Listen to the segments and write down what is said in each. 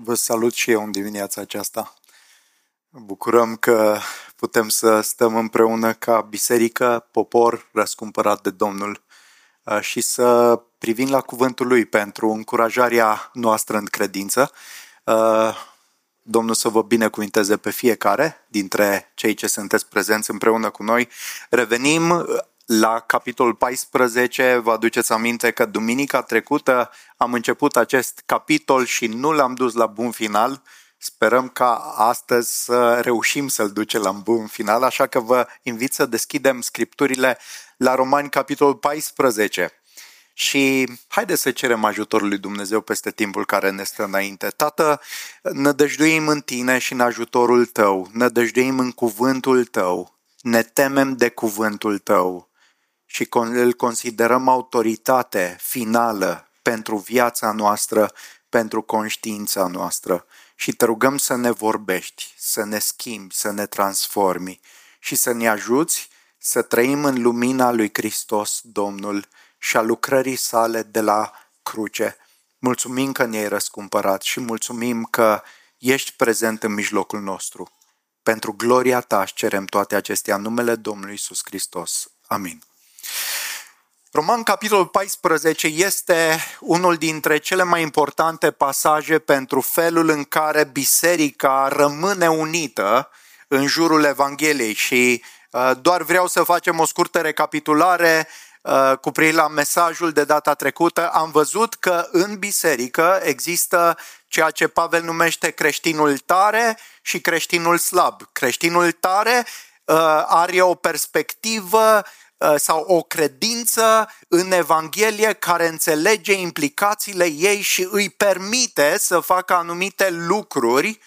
Vă salut și eu în dimineața aceasta. Bucurăm că putem să stăm împreună ca biserică, popor răscumpărat de Domnul și să privim la cuvântul Lui pentru încurajarea noastră în credință. Domnul să vă binecuvinteze pe fiecare dintre cei ce sunteți prezenți împreună cu noi. Revenim la capitolul 14, vă aduceți aminte că duminica trecută am început acest capitol și nu l-am dus la bun final. Sperăm ca astăzi să reușim să-l ducem la bun final, așa că vă invit să deschidem scripturile la Romani, capitolul 14. Și haideți să cerem ajutorul lui Dumnezeu peste timpul care ne stă înainte. Tată, nădăjduim în Tine și în ajutorul Tău, nădăjduim în cuvântul Tău, ne temem de cuvântul Tău și îl considerăm autoritate finală pentru viața noastră, pentru conștiința noastră. Și te rugăm să ne vorbești, să ne schimbi, să ne transformi și să ne ajuți să trăim în lumina lui Hristos, Domnul, și a lucrării sale de la cruce. Mulțumim că ne-ai răscumpărat și mulțumim că ești prezent în mijlocul nostru. Pentru gloria Ta își cerem toate acestea în numele Domnului Iisus Hristos. Amin. Roman, capitolul 14, este unul dintre cele mai importante pasaje pentru felul în care biserica rămâne unită în jurul Evangheliei și doar vreau să facem o scurtă recapitulare cu privire la mesajul de data trecută. Am văzut că în biserică există ceea ce Pavel numește creștinul tare și creștinul slab. Creștinul tare are o perspectivă sau o credință în Evanghelie care înțelege implicațiile ei și îi permite să facă anumite lucruri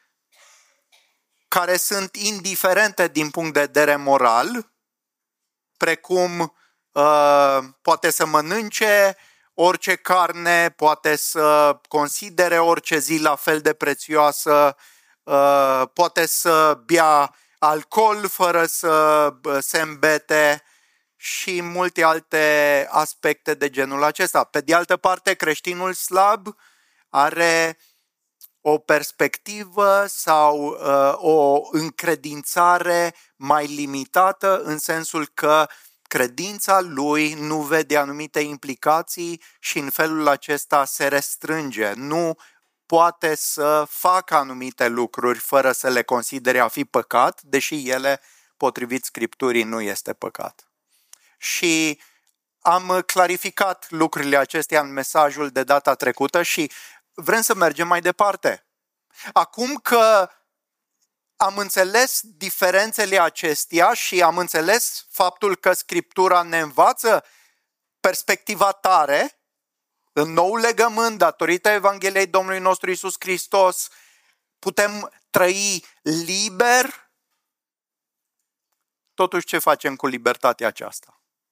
care sunt indiferente din punct de vedere moral, precum poate să mănânce orice carne, poate să considere orice zi la fel de prețioasă, poate să bea alcool fără să se îmbete și multe alte aspecte de genul acesta. Pe de altă parte, creștinul slab are o perspectivă sau o încredințare mai limitată, în sensul că credința lui nu vede anumite implicații și în felul acesta se restrânge. Nu poate să facă anumite lucruri fără să le considere a fi păcat, deși ele, potrivit Scripturii, nu este păcat. Și am clarificat lucrurile acestea în mesajul de data trecută și vrem să mergem mai departe. Acum că am înțeles diferențele acestea și am înțeles faptul că Scriptura ne învață perspectiva tare, în nou legământ, datorită Evangheliei Domnului nostru Iisus Hristos, putem trăi liber. Totuși, ce facem cu libertatea aceasta?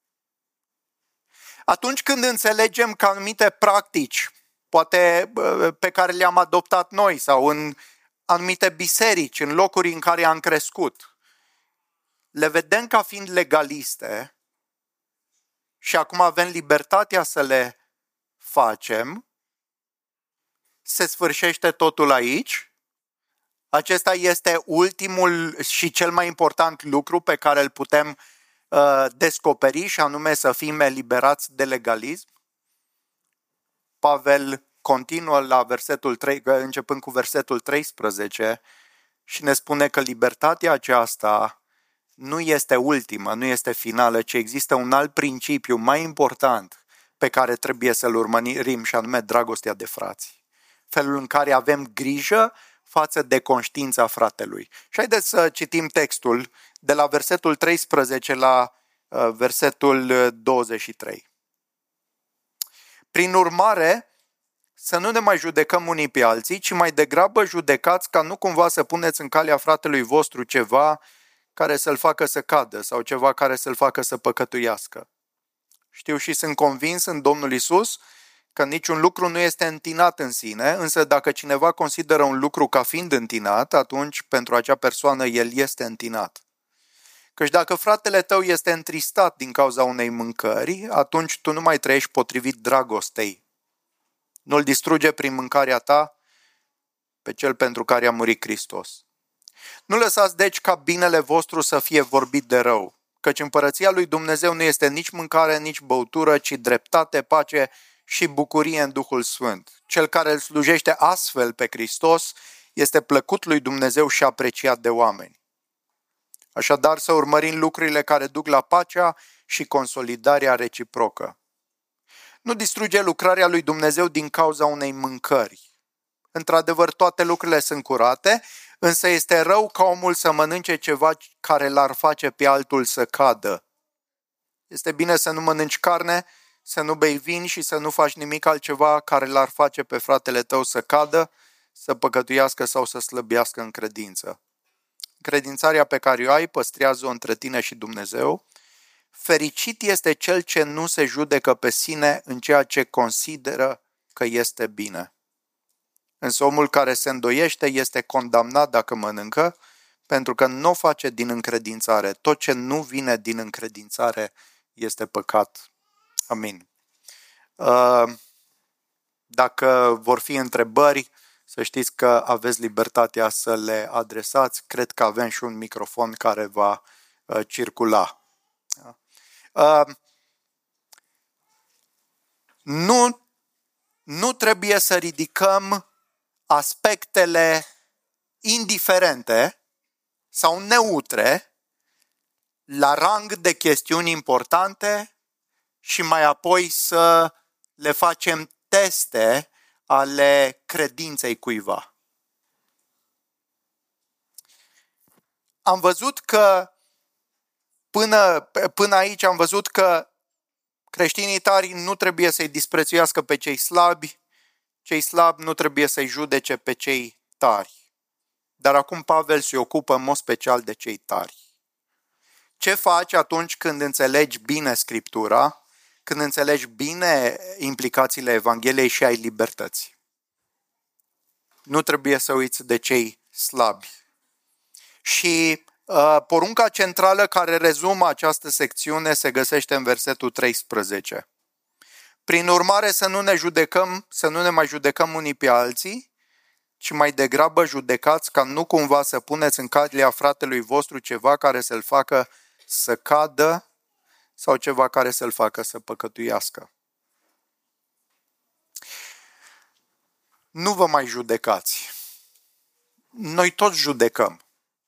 Atunci când înțelegem că anumite practici, poate pe care le-am adoptat noi sau în anumite biserici, în locuri în care am crescut, le vedem ca fiind legaliste și acum avem libertatea să le facem, se sfârșește totul aici. Acesta este ultimul și cel mai important lucru pe care îl putem descoperi, și anume să fim eliberați de legalism. Pavel continuă la versetul 3, începând cu versetul 13 și ne spune că libertatea aceasta nu este ultimă, nu este finală, ci există un alt principiu mai important pe care trebuie să-l urmărim, și anume dragostea de frați. Felul în care avem grijă față de conștiința fratelui. Și haideți să citim textul de la versetul 13 la versetul 23. Prin urmare, să nu ne mai judecăm unii pe alții, ci mai degrabă judecați, ca nu cumva să puneți în calea fratelui vostru ceva care să-l facă să cadă sau ceva care să-l facă să păcătuiască. Știu și sunt convins în Domnul Iisus că niciun lucru nu este întinat în sine, însă dacă cineva consideră un lucru ca fiind întinat, atunci pentru acea persoană el este întinat. Căci dacă fratele tău este întristat din cauza unei mâncări, atunci tu nu mai trăiești potrivit dragostei. Nu-l distruge prin mâncarea ta, pe cel pentru care a murit Hristos. Nu lăsați deci ca binele vostru să fie vorbit de rău, căci împărăția lui Dumnezeu nu este nici mâncare, nici băutură, ci dreptate, pace și bucurie în Duhul Sfânt. Cel care îl slujește astfel pe Hristos este plăcut lui Dumnezeu și apreciat de oameni. Așadar, să urmărim lucrurile care duc la pacea și consolidarea reciprocă. Nu distruge lucrarea lui Dumnezeu din cauza unei mâncări. Într-adevăr, toate lucrurile sunt curate, însă este rău ca omul să mănânce ceva care l-ar face pe altul să cadă. Este bine să nu mănânci carne, să nu bei vin și să nu faci nimic altceva care l-ar face pe fratele tău să cadă, să păcătuiască sau să slăbească în credință. Credințarea pe care o ai păstrează-o între tine și Dumnezeu. Fericit este cel ce nu se judecă pe sine în ceea ce consideră că este bine. Însă omul care se îndoiește este condamnat dacă mănâncă, pentru că nu o face din încredințare. Tot ce nu vine din încredințare este păcat. Amin. Dacă vor fi întrebări, să știți că aveți libertatea să le adresați. Cred că avem și un microfon care va circula. Nu trebuie să ridicăm aspectele indiferente sau neutre la rang de chestiuni importante și mai apoi să le facem teste ale credinței cuiva. Am văzut că până aici am văzut că creștinii tari nu trebuie să-i disprețuiască pe cei slabi, cei slabi nu trebuie să-i judece pe cei tari. Dar acum Pavel se ocupă în mod special de cei tari. Ce faci atunci când înțelegi bine Scriptura, când înțelegi bine implicațiile Evangheliei și ai libertăți? Nu trebuie să uiți de cei slabi. Și porunca centrală care rezumă această secțiune se găsește în versetul 13. Prin urmare să nu ne mai judecăm unii pe alții, ci mai degrabă judecați ca nu cumva să puneți în calea fratelui vostru ceva care să-l facă să cadă sau ceva care să-l facă să păcătuiască. Nu vă mai judecați. Noi toți judecăm.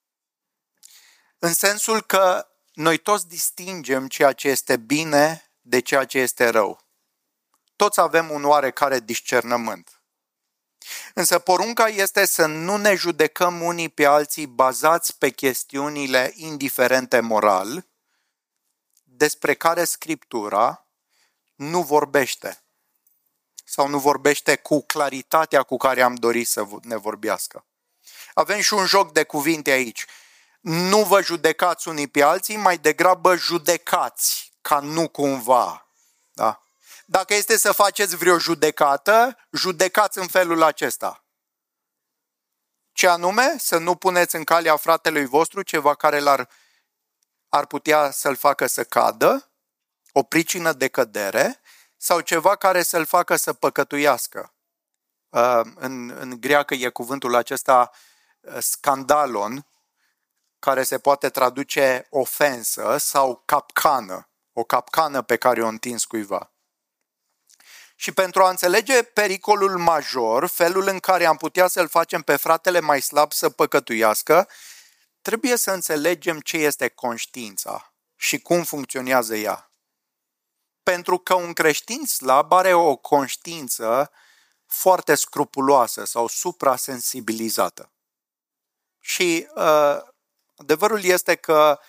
În sensul că noi toți distingem ceea ce este bine de ceea ce este rău. Toți avem un oarecare discernământ. Însă porunca este să nu ne judecăm unii pe alții bazați pe chestiunile indiferente moral, despre care Scriptura nu vorbește. Sau nu vorbește cu claritatea cu care am dorit să ne vorbească. Avem și un joc de cuvinte aici. Nu vă judecați unii pe alții, mai degrabă judecați, ca nu cumva. Da? Dacă este să faceți vreo judecată, judecați în felul acesta. Ce anume? Să nu puneți în calea fratelui vostru ceva care ar putea să-l facă să cadă, o pricină de cădere, sau ceva care să-l facă să păcătuiască. În greacă e cuvântul acesta scandalon, care se poate traduce ofensă sau capcană, o capcană pe care o întins cuiva. Și pentru a înțelege pericolul major, felul în care am putea să-l facem pe fratele mai slab să păcătuiască, trebuie să înțelegem ce este conștiința și cum funcționează ea. Pentru că un creștin slab are o conștiință foarte scrupuloasă sau suprasensibilizată. Și adevărul este că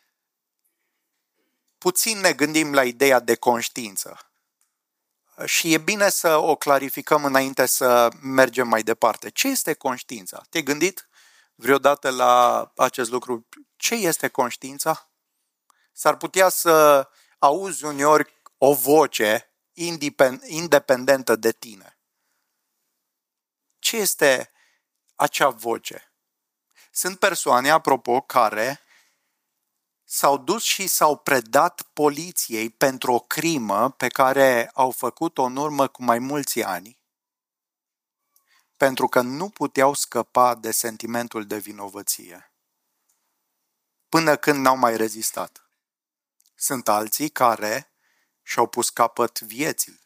puțin ne gândim la ideea de conștiință. Și e bine să o clarificăm înainte să mergem mai departe. Ce este conștiința? Te-ai gândit vreodată la acest lucru? Ce este conștiința? S-ar putea să auzi uneori o voce independentă de tine. Ce este acea voce? Sunt persoane, apropo, care s-au dus și s-au predat poliției pentru o crimă pe care au făcut-o în urmă cu mai mulți ani. pentru că nu puteau scăpa de sentimentul de vinovăție până când n-au mai rezistat. Sunt alții care și-au pus capăt vieții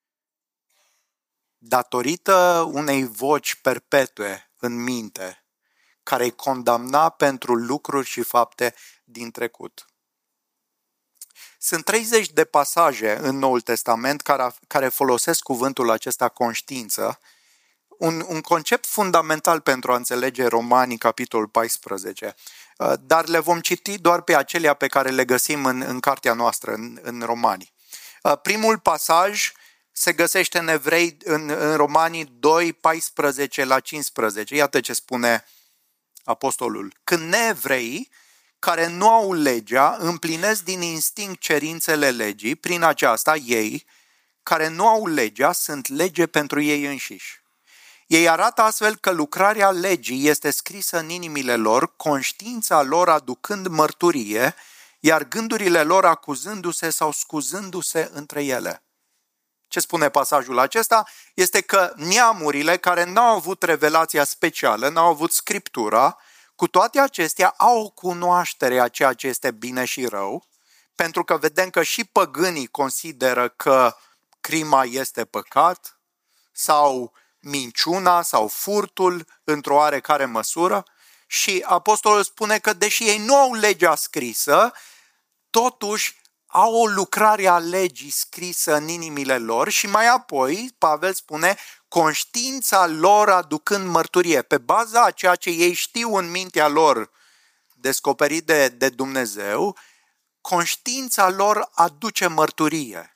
datorită unei voci perpetue în minte care îi condamna pentru lucruri și fapte din trecut. Sunt 30 de pasaje în Noul Testament care folosesc cuvântul acesta conștiință, un concept fundamental pentru a înțelege Romani, capitolul 14, dar le vom citi doar pe acelea pe care le găsim în cartea noastră, în Romani. Primul pasaj se găsește în Evrei, în Romanii 2, 14 la 15. Iată ce spune apostolul. Când neevreii care nu au legea împlinesc din instinct cerințele legii, prin aceasta ei, care nu au legea, sunt lege pentru ei înșiși. Ei arată astfel că lucrarea legii este scrisă în inimile lor, conștiința lor aducând mărturie, iar gândurile lor acuzându-se sau scuzându-se între ele. Ce spune pasajul acesta este că neamurile care n-au avut revelația specială, n-au avut scriptura, cu toate acestea au o cunoaștere a ceea ce este bine și rău, pentru că vedem că și păgânii consideră că crima este păcat sau minciuna sau furtul într-o oarecare măsură și apostolul spune că deși ei nu au legea scrisă, totuși au o lucrare a legii scrisă în inimile lor și mai apoi, Pavel spune, conștiința lor aducând mărturie. Pe baza a ceea ce ei știu în mintea lor descoperit de Dumnezeu, conștiința lor aduce mărturie.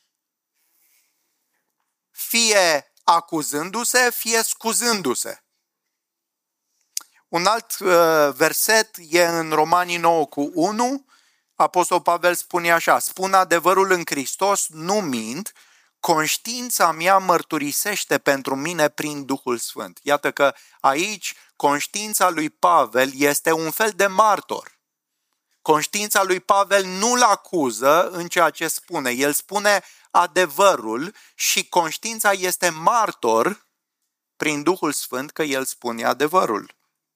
Fie acuzându-se, fie scuzându-se. Un alt verset e în Romanii 9:1. Apostol Pavel spune așa: spun adevărul în Hristos, nu mint, conștiința mea mărturisește pentru mine prin Duhul Sfânt. Iată că aici conștiința lui Pavel este un fel de martor. Conștiința lui Pavel nu-l acuză în ceea ce spune. El spune adevărul și conștiința este martor prin Duhul Sfânt că el spune adevărul.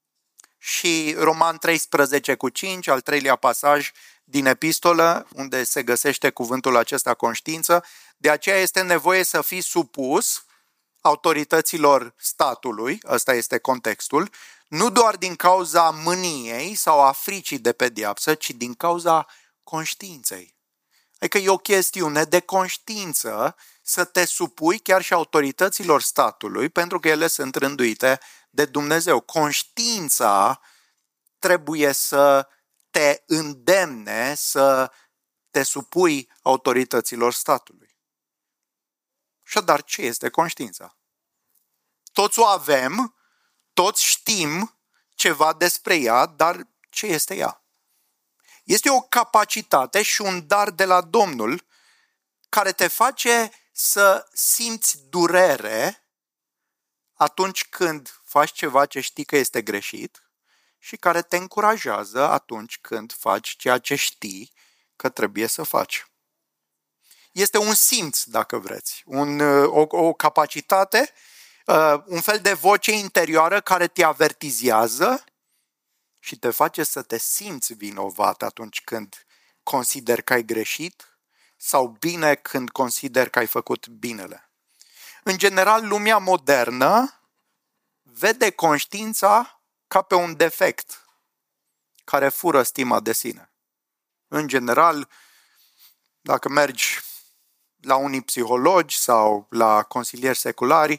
Și Roman 13:5, al treilea pasaj din epistolă, unde se găsește cuvântul acesta conștiință, de aceea este nevoie să fii supus autorităților statului, ăsta este contextul, nu doar din cauza mâniei sau a fricii de pedeapsă, ci din cauza conștiinței. Adică e o chestiune de conștiință să te supui chiar și autorităților statului, pentru că ele sunt rânduite de Dumnezeu. Conștiința trebuie să te îndemne să te supui autorităților statului. Așadar, ce este conștiința? Toți o avem, toți știm ceva despre ea, dar ce este ea? Este o capacitate și un dar de la Domnul care te face să simți durere atunci când faci ceva ce știi că este greșit și care te încurajează atunci când faci ceea ce știi că trebuie să faci. Este un simț, dacă vreți, o capacitate, un fel de voce interioară care te avertizează și te face să te simți vinovat atunci când consideri că ai greșit sau bine când consideri că ai făcut binele. În general, lumea modernă vede conștiința ca pe un defect care fură stima de sine. În general, dacă mergi la unii psihologi sau la consilieri seculari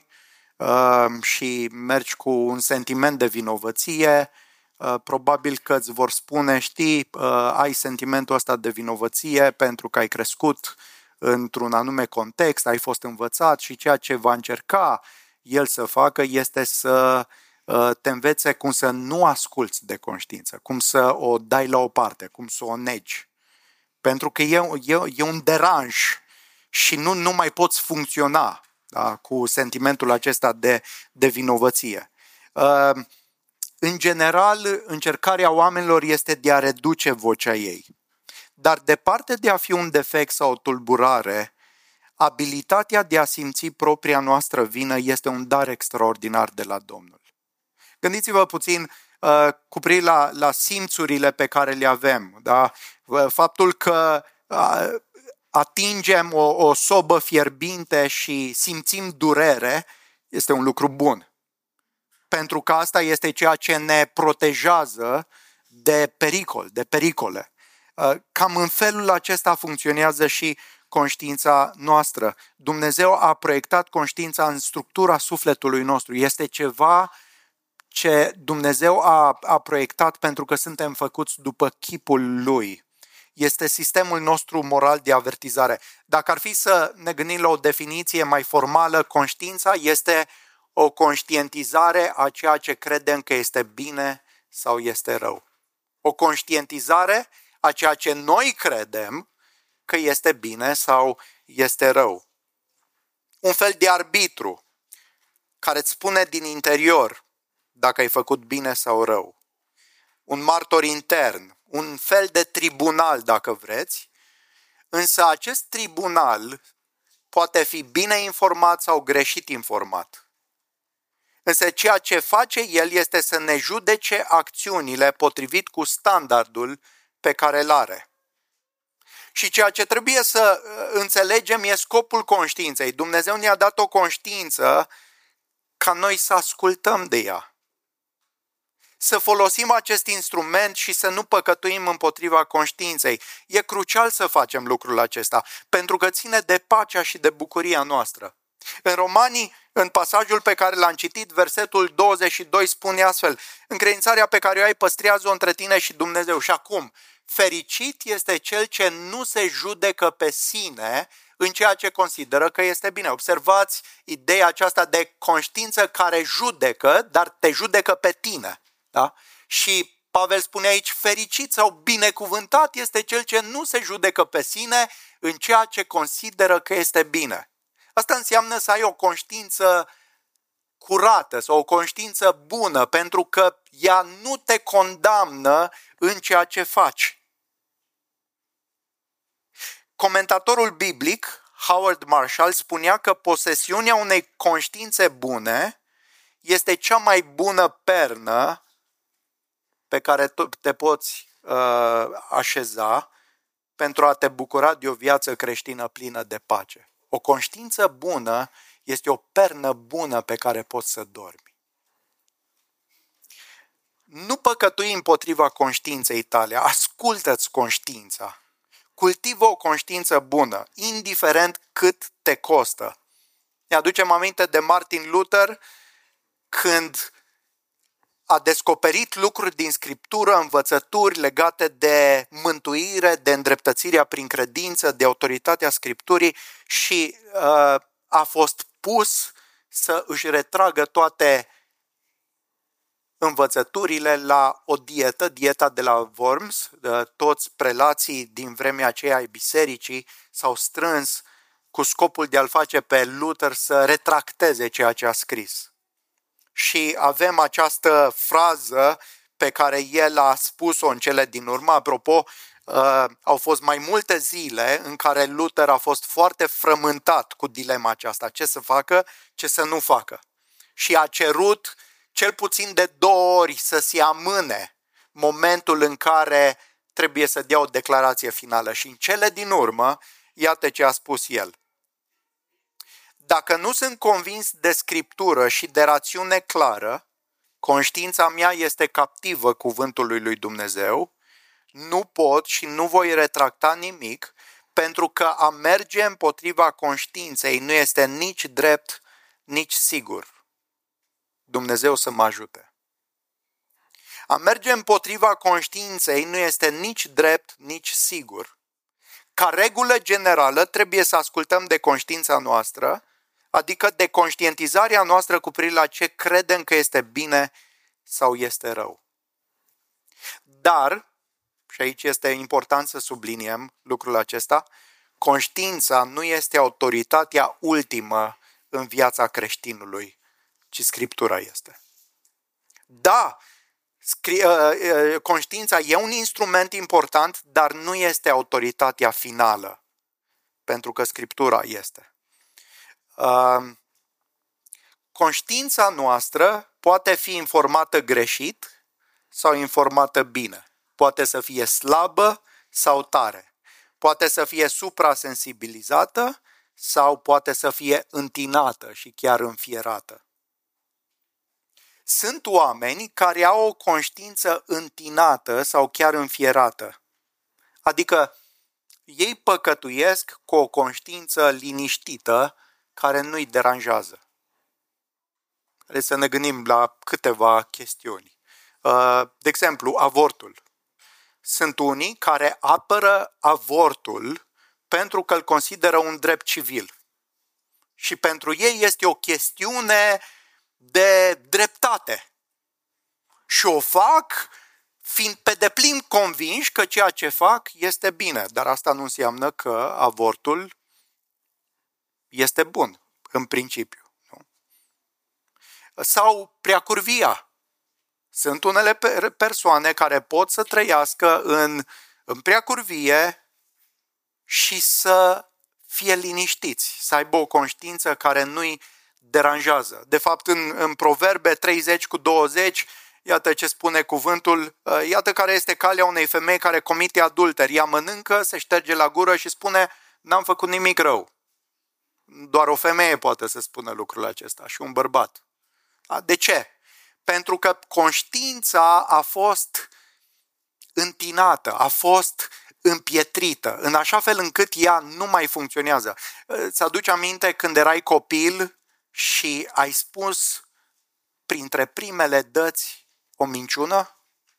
și mergi cu un sentiment de vinovăție, probabil că îți vor spune, știi, ai sentimentul ăsta de vinovăție pentru că ai crescut într-un anume context, ai fost învățat și ceea ce va încerca el să facă este să te învețe cum să nu asculți de conștiință, cum să o dai la o parte, cum să o negi. Pentru că e un deranj și nu mai poți funcționa, da, cu sentimentul acesta de vinovăție. În general, încercarea oamenilor este de a reduce vocea ei. Dar departe de a fi un defect sau o tulburare, abilitatea de a simți propria noastră vină este un dar extraordinar de la Domnul. Gândiți-vă puțin cu privire la simțurile pe care le avem. Da? Faptul că atingem o sobă fierbinte și simțim durere este un lucru bun. Pentru că asta este ceea ce ne protejează de pericole. Cam în felul acesta funcționează și conștiința noastră. Dumnezeu a proiectat conștiința în structura sufletului nostru. Este ceva ce Dumnezeu a proiectat pentru că suntem făcuți după chipul Lui. Este sistemul nostru moral de avertizare. Dacă ar fi să ne gândim la o definiție mai formală, conștiința este o conștientizare a ceea ce credem că este bine sau este rău. O conștientizare a ceea ce noi credem că este bine sau este rău. Un fel de arbitru care îți spune din interior dacă ai făcut bine sau rău. Un martor intern, un fel de tribunal dacă vreți, însă acest tribunal poate fi bine informat sau greșit informat. Însă ceea ce face el este să ne judece acțiunile potrivit cu standardul pe care îl are. Și ceea ce trebuie să înțelegem e scopul conștiinței. Dumnezeu ne-a dat o conștiință ca noi să ascultăm de ea. Să folosim acest instrument și să nu păcătuim împotriva conștiinței. E crucial să facem lucrul acesta, pentru că ține de pacea și de bucuria noastră. În Romanii, în pasajul pe care l-am citit, versetul 22 spune astfel: încredințarea pe care o ai păstrează-o între tine și Dumnezeu. Și acum, fericit este cel ce nu se judecă pe sine în ceea ce consideră că este bine. Observați ideea aceasta de conștiință care judecă, dar te judecă pe tine. Da? Și Pavel spune aici, fericit sau binecuvântat este cel ce nu se judecă pe sine în ceea ce consideră că este bine. Asta înseamnă să ai o conștiință curată sau o conștiință bună, pentru că ea nu te condamnă în ceea ce faci. Comentatorul biblic, Howard Marshall, spunea că posesiunea unei conștiințe bune este cea mai bună pernă pe care te poți așeza pentru a te bucura de o viață creștină plină de pace. O conștiință bună este o pernă bună pe care poți să dormi. Nu păcătui împotriva conștiinței tale, ascultă-ți conștiința. Cultivă o conștiință bună, indiferent cât te costă. Ne aducem aminte de Martin Luther când a descoperit lucruri din Scriptură, învățături legate de mântuire, de îndreptățirea prin credință, de autoritatea Scripturii și a fost pus să își retragă toate învățăturile la o dieta de la Worms. Toți prelații din vremea aceea ai bisericii s-au strâns cu scopul de a-l face pe Luther să retracteze ceea ce a scris. Și avem această frază pe care el a spus-o în cele din urmă. Apropo, au fost mai multe zile în care Luther a fost foarte frământat cu dilema aceasta. Ce să facă, ce să nu facă. Și a cerut cel puțin de 2 ori să se amâne momentul în care trebuie să dea o declarație finală. Și în cele din urmă, iată ce a spus el. Dacă nu sunt convins de Scriptură și de rațiune clară, conștiința mea este captivă cuvântului lui Dumnezeu, nu pot și nu voi retracta nimic, pentru că a merge împotriva conștiinței nu este nici drept, nici sigur. Dumnezeu să mă ajute. A merge împotriva conștiinței nu este nici drept, nici sigur. Ca regulă generală trebuie să ascultăm de conștiința noastră, adică de conștientizarea noastră cu privire la ce credem că este bine sau este rău. Dar, și aici este important să subliniem lucrul acesta, conștiința nu este autoritatea ultimă în viața creștinului, ci Scriptura este. Da, conștiința e un instrument important, dar nu este autoritatea finală. pentru că Scriptura este. Conștiința noastră poate fi informată greșit sau informată bine. Poate să fie slabă sau tare. Poate să fie suprasensibilizată sau poate să fie întinată și chiar înfierată. Sunt oameni care au o conștiință întinată sau chiar înfierată. Adică ei păcătuiesc cu o conștiință liniștită care nu-i deranjează. Trebuie să ne gândim la câteva chestiuni. De exemplu, avortul. Sunt unii care apără avortul pentru că îl consideră un drept civil. Și pentru ei este o chestiune de dreptate. Și o fac fiind pe deplin convinși că ceea ce fac este bine. Dar asta nu înseamnă că avortul este bun, în principiu. Nu? Sau preacurvia. Sunt unele persoane care pot să trăiască în preacurvie și să fie liniștiți, să aibă o conștiință care nu-i deranjează. De fapt, în Proverbe 30:20, iată ce spune cuvântul, iată care este calea unei femei care comite adulter. Ea mănâncă, se șterge la gură și spune, n-am făcut nimic rău. Doar o femeie poate să spună lucrul acesta și un bărbat. De ce? Pentru că conștiința a fost întinată, a fost împietrită, în așa fel încât ea nu mai funcționează. Îți aduci aminte când erai copil și ai spus printre primele dăți o minciună?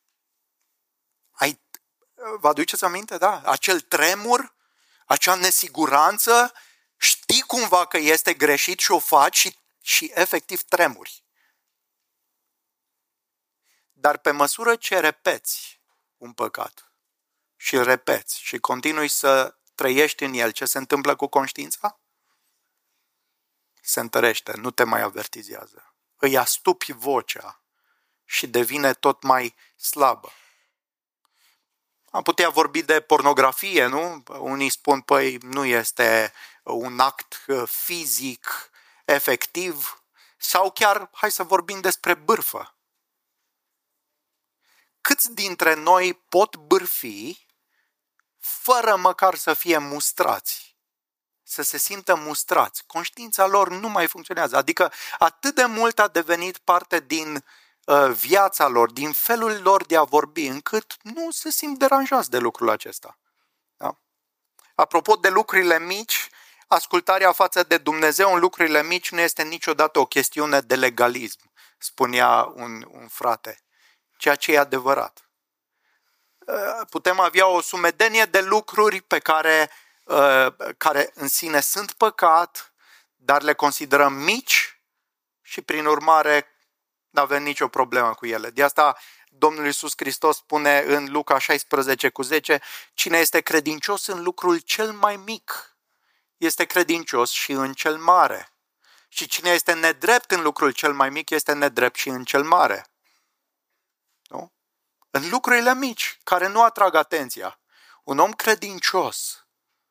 Vă aduceți aminte, da? Acel tremur, acea nesiguranță, știi cumva că este greșit și o faci și efectiv tremuri. Dar pe măsură ce repeți un păcat și îl repeți și continui să trăiești în el, ce se întâmplă cu conștiința? Se întărește, nu te mai avertizează. Îi astupi vocea și devine tot mai slabă. Am putea vorbi de pornografie, nu? Unii spun, păi, nu este un act fizic efectiv, sau chiar, hai să vorbim despre bârfă. Câți dintre noi pot bârfi fără măcar să fie mustrați, să se simtă mustrați? Conștiința lor nu mai funcționează. Adică atât de mult a devenit parte din viața lor, din felul lor de a vorbi, încât nu se simt deranjați de lucrul acesta. Da? Apropo de lucrurile mici, ascultarea față de Dumnezeu în lucrurile mici nu este niciodată o chestiune de legalism, spunea un frate. Ceea ce e adevărat. Putem avea o sumedenie de lucruri pe care în sine sunt păcat, dar le considerăm mici și prin urmare nu avem nicio problemă cu ele. De asta Domnul Iisus Hristos spune în Luca 16:10, cine este credincios în lucrul cel mai mic, este credincios și în cel mare. Și cine este nedrept în lucrul cel mai mic, este nedrept și în cel mare. Nu? În lucrurile mici, care nu atrag atenția, un om credincios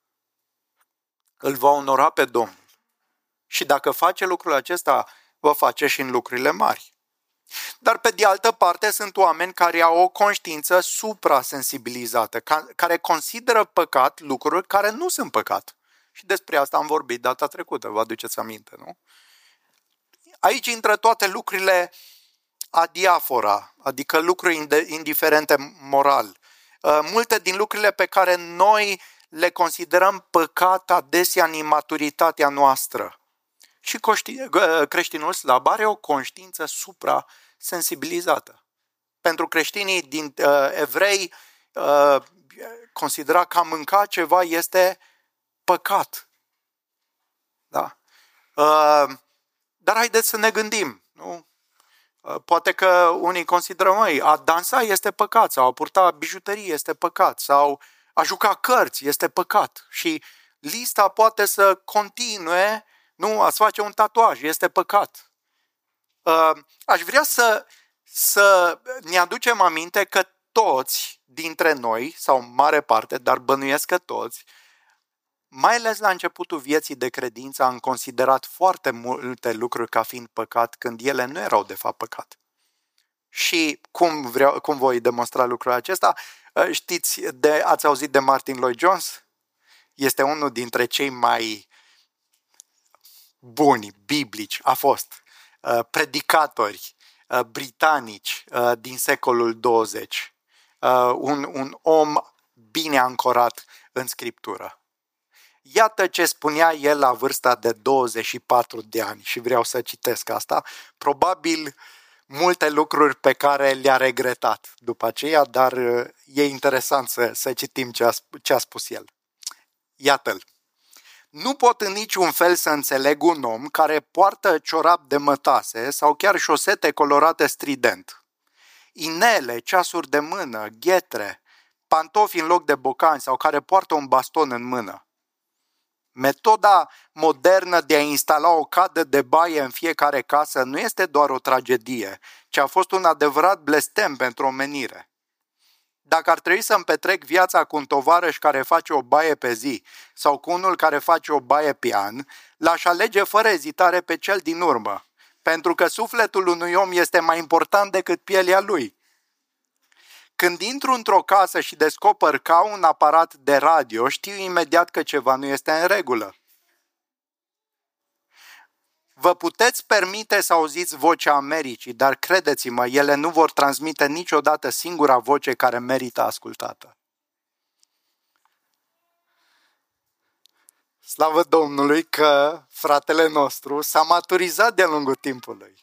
îl va onora pe Domnul. Și dacă face lucrul acesta, va face și în lucrurile mari. Dar pe de altă parte sunt oameni care au o conștiință suprasensibilizată, care consideră păcat lucruri care nu sunt păcat. Și despre asta am vorbit data trecută, vă aduceți aminte, nu? Aici intră toate lucrurile adiafora, adică lucruri indiferente moral. Multe din lucrurile pe care noi le considerăm păcat adesea în imaturitatea noastră. Și creștinul slab are o conștiință suprasensibilizată. Pentru creștinii din evrei, considera că a mânca ceva este păcat. Da? Dar haideți să ne gândim, nu? Poate că unii consideră, a dansa este păcat, sau a purta bijuterie este păcat, sau a juca cărți este păcat. Și lista poate să continue, nu, a-ți face un tatuaj este păcat. Aș vrea să ne aducem aminte că toți dintre noi, sau în mare parte, dar bănuiesc că toți, mai ales la începutul vieții de credință, am considerat foarte multe lucruri ca fiind păcat, când ele nu erau de fapt păcat. Și cum voi demonstra lucrul acesta? Știți, ați auzit de Martin Lloyd-Jones? Este unul dintre cei mai buni, biblici, a fost predicatori britanici din secolul 20. Un om bine ancorat în Scriptură. Iată ce spunea el la vârsta de 24 de ani și vreau să citesc asta. Probabil multe lucruri pe care le-a regretat după aceea, dar e interesant să citim ce a spus el. Iată-l. Nu pot în niciun fel să înțeleg un om care poartă ciorap de mătase sau chiar șosete colorate strident, inele, ceasuri de mână, ghetre, pantofi în loc de bocani sau care poartă un baston în mână. Metoda modernă de a instala o cadă de baie în fiecare casă nu este doar o tragedie, ci a fost un adevărat blestem pentru omenire. Dacă ar trebui să-mi petrec viața cu un tovarăș care face o baie pe zi sau cu unul care face o baie pe an, l-aș alege fără ezitare pe cel din urmă, pentru că sufletul unui om este mai important decât pielea lui. Când intru într-o casă și descoper ca un aparat de radio, știu imediat că ceva nu este în regulă. Vă puteți permite să auziți vocea Americii, dar credeți-mă, ele nu vor transmite niciodată singura voce care merită ascultată. Slavă Domnului că fratele nostru s-a maturizat de-a lungul timpului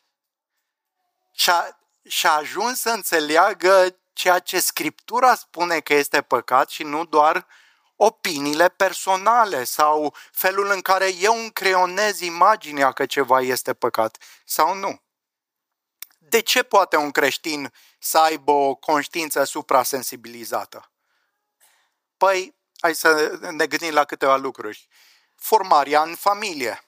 și a ajuns să înțeleagă ceea ce Scriptura spune că este păcat și nu doar opiniile personale sau felul în care eu îmi creionez imaginea că ceva este păcat sau nu. De ce poate un creștin să aibă o conștiință suprasensibilizată? Păi, hai să ne gândim la câteva lucruri. Formarea în familie.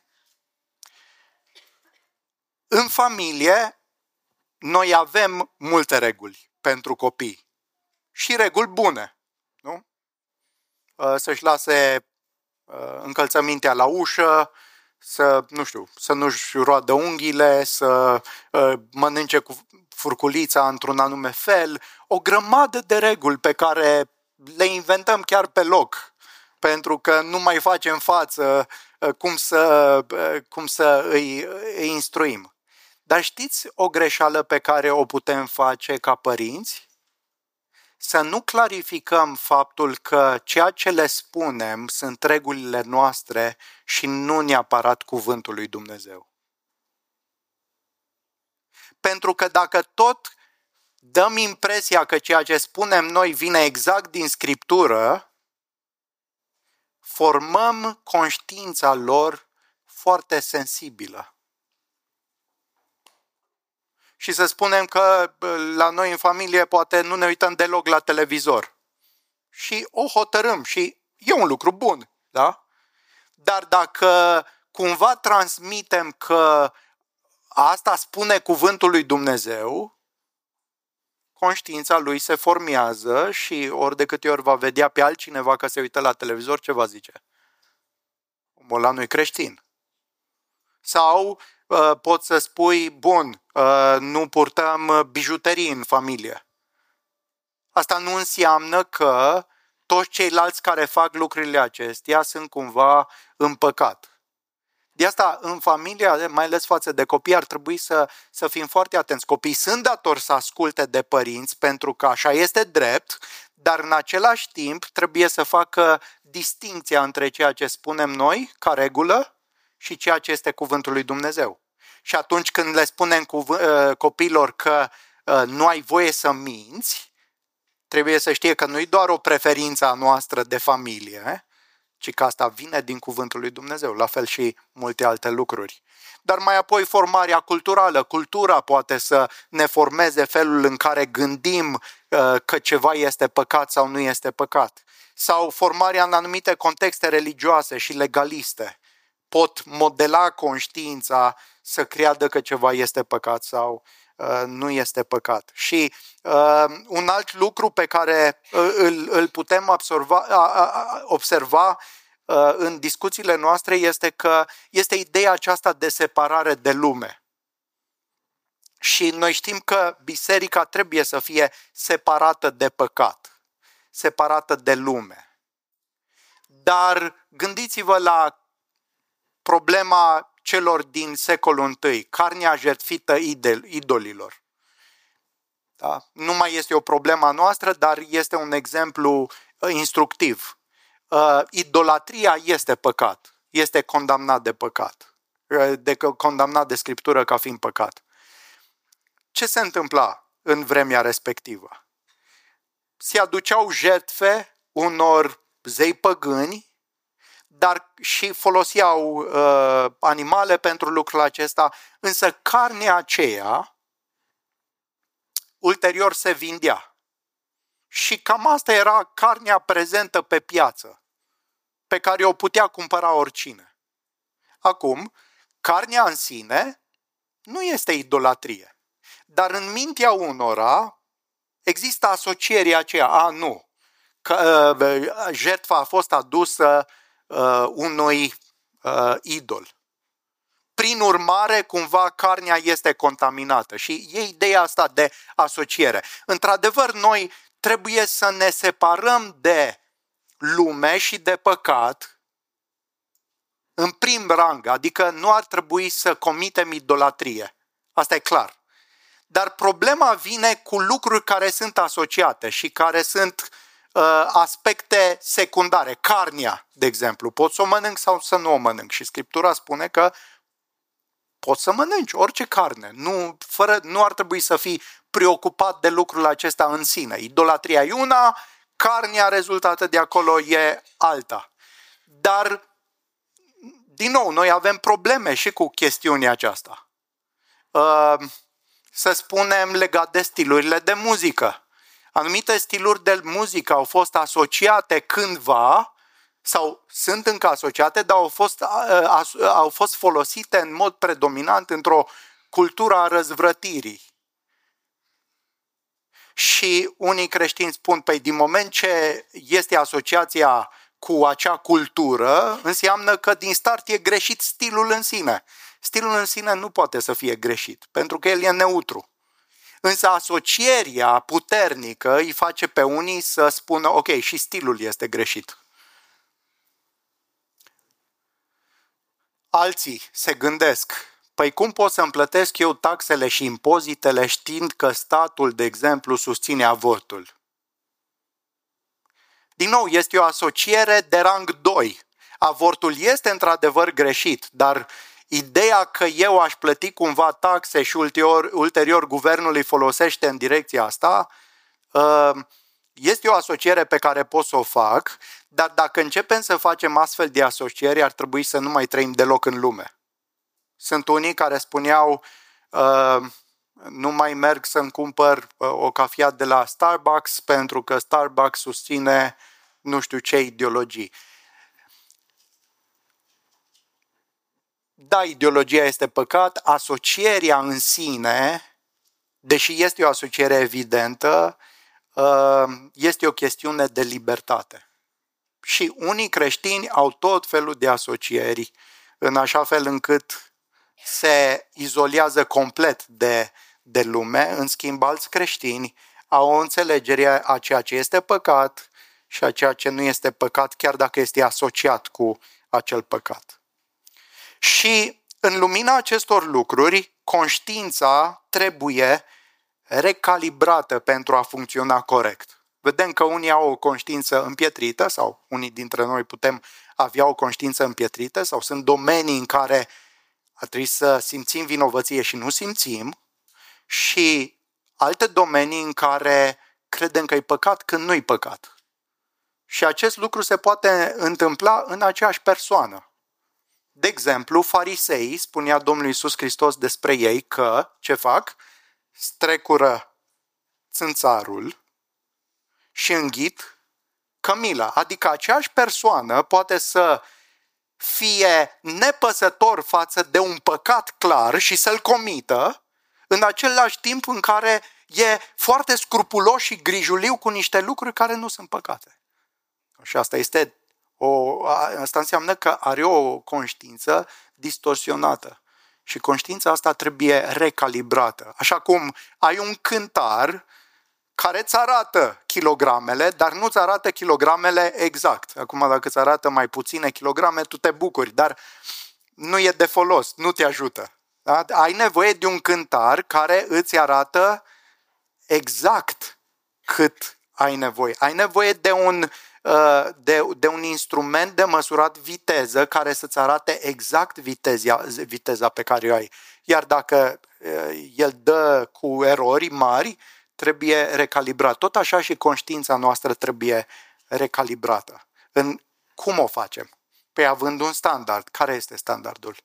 În familie, noi avem multe reguli pentru copii și reguli bune, nu? Să-și lase încălțămintea la ușă, să nu-și roadă unghiile, să mănânce cu furculița într-un anume fel, o grămadă de reguli pe care le inventăm chiar pe loc, pentru că nu mai facem față cum să îi instruim. Dar știți o greșeală pe care o putem face ca părinți? Să nu clarificăm faptul că ceea ce le spunem sunt regulile noastre și nu neapărat cuvântul lui Dumnezeu. Pentru că dacă tot dăm impresia că ceea ce spunem noi vine exact din Scriptură, formăm conștiința lor foarte sensibilă. Și să spunem că la noi în familie poate nu ne uităm deloc la televizor. Și o hotărâm și e un lucru bun, da? Dar dacă cumva transmitem că asta spune cuvântul lui Dumnezeu, conștiința lui se formează și ori de câte ori va vedea pe altcineva că se uită la televizor, ce va zice? Omul ăla nu-i creștin. Sau poți să spui, bun, nu purtăm bijuterii în familie. Asta nu înseamnă că toți ceilalți care fac lucrurile acestea sunt cumva în păcat. De asta, în familie, mai ales față de copii, ar trebui să fim foarte atenți. Copiii sunt datori să asculte de părinți, pentru că așa este drept, dar în același timp trebuie să facă distincția între ceea ce spunem noi, ca regulă, și ceea ce este cuvântul lui Dumnezeu. Și atunci când le spunem copiilor că nu ai voie să minți, trebuie să știe că nu e doar o preferință a noastră de familie, ci că asta vine din cuvântul lui Dumnezeu, la fel și multe alte lucruri. Dar mai apoi formarea culturală. Cultura poate să ne formeze felul în care gândim că ceva este păcat sau nu este păcat. Sau formarea în anumite contexte religioase și legaliste pot modela conștiința să creadă că ceva este păcat sau nu este păcat. Și un alt lucru pe care îl putem observa în discuțiile noastre este că este ideea aceasta de separare de lume. Și noi știm că biserica trebuie să fie separată de păcat, separată de lume. Dar gândiți-vă la problema celor din secolul I, carnea jertfită idolilor. Da? Nu mai este o problemă a noastră, dar este un exemplu instructiv. Idolatria este păcat, este condamnat de păcat, condamnat de Scriptură ca fiind păcat. Ce se întâmpla în vremea respectivă? Se aduceau jertfe unor zei păgâni, dar și foloseau animale pentru lucrul acesta, însă carnea aceea ulterior se vindea. Și cam asta era carnea prezentă pe piață, pe care o putea cumpăra oricine. Acum, carnea în sine nu este idolatrie, dar în mintea unora există asocierea aceea, nu, că jertfa a fost adusă unui idol. Prin urmare, cumva, carnea este contaminată și e ideea asta de asociere. Într-adevăr, noi trebuie să ne separăm de lume și de păcat în prim rang, adică nu ar trebui să comitem idolatrie. Asta e clar. Dar problema vine cu lucruri care sunt asociate și care sunt aspecte secundare. Carnea, de exemplu, pot să o mănânc sau să nu o mănânc. Și Scriptura spune că poți să mănânci orice carne. Nu ar trebui să fii preocupat de lucrul acesta în sine. Idolatria e una, carnea rezultată de acolo e alta. Dar, din nou, noi avem probleme și cu chestiunea aceasta. Să spunem legat de stilurile de muzică. Anumite stiluri de muzică au fost asociate cândva, sau sunt încă asociate, dar au fost folosite în mod predominant într-o cultură a răzvrătirii. Și unii creștini spun, păi din moment ce este asociația cu acea cultură, înseamnă că din start e greșit stilul în sine. Stilul în sine nu poate să fie greșit, pentru că el e neutru. Însă asocierea puternică îi face pe unii să spună, ok, și stilul este greșit. Alții se gândesc, păi cum pot să-mi plătesc eu taxele și impozitele știind că statul, de exemplu, susține avortul? Din nou, este o asociere de rang 2. Avortul este într-adevăr greșit, dar ideea că eu aș plăti cumva taxe și ulterior guvernul îi folosește în direcția asta, este o asociere pe care pot să o fac, dar dacă începem să facem astfel de asocieri, ar trebui să nu mai trăim deloc în lume. Sunt unii care spuneau, nu mai merg să-mi cumpăr o cafea de la Starbucks pentru că Starbucks susține nu știu ce ideologii. Da, ideologia este păcat, asocierea în sine, deși este o asociere evidentă, este o chestiune de libertate. Și unii creștini au tot felul de asocieri, în așa fel încât se izolează complet de lume, în schimb alți creștini au o înțelegere a ceea ce este păcat și a ceea ce nu este păcat, chiar dacă este asociat cu acel păcat. Și în lumina acestor lucruri, conștiința trebuie recalibrată pentru a funcționa corect. Vedem că unii au o conștiință împietrită sau unii dintre noi putem avea o conștiință împietrită sau sunt domenii în care ar trebui să simțim vinovăție și nu simțim și alte domenii în care credem că e păcat când nu e păcat. Și acest lucru se poate întâmpla în aceeași persoană. De exemplu, fariseii, spunea Domnul Iisus Hristos despre ei că, ce fac? Strecură țânțarul și înghit cămila. Adică aceeași persoană poate să fie nepăsător față de un păcat clar și să-l comită în același timp în care e foarte scrupulos și grijuliu cu niște lucruri care nu sunt păcate. Și asta este Asta înseamnă că are o conștiință distorsionată. Și conștiința asta trebuie recalibrată. Așa cum ai un cântar care îți arată kilogramele, dar nu îți arată kilogramele exact. Acum, dacă îți arată mai puține kilograme, tu te bucuri, dar nu e de folos, nu te ajută. Da? Ai nevoie de un cântar care îți arată exact cât ai nevoie. Ai nevoie de un instrument de măsurat viteză care să-ți arate exact viteza pe care o ai. Iar dacă el dă cu erori mari, trebuie recalibrat. Tot așa și conștiința noastră trebuie recalibrată. Cum o facem? Păi având un standard. Care este standardul?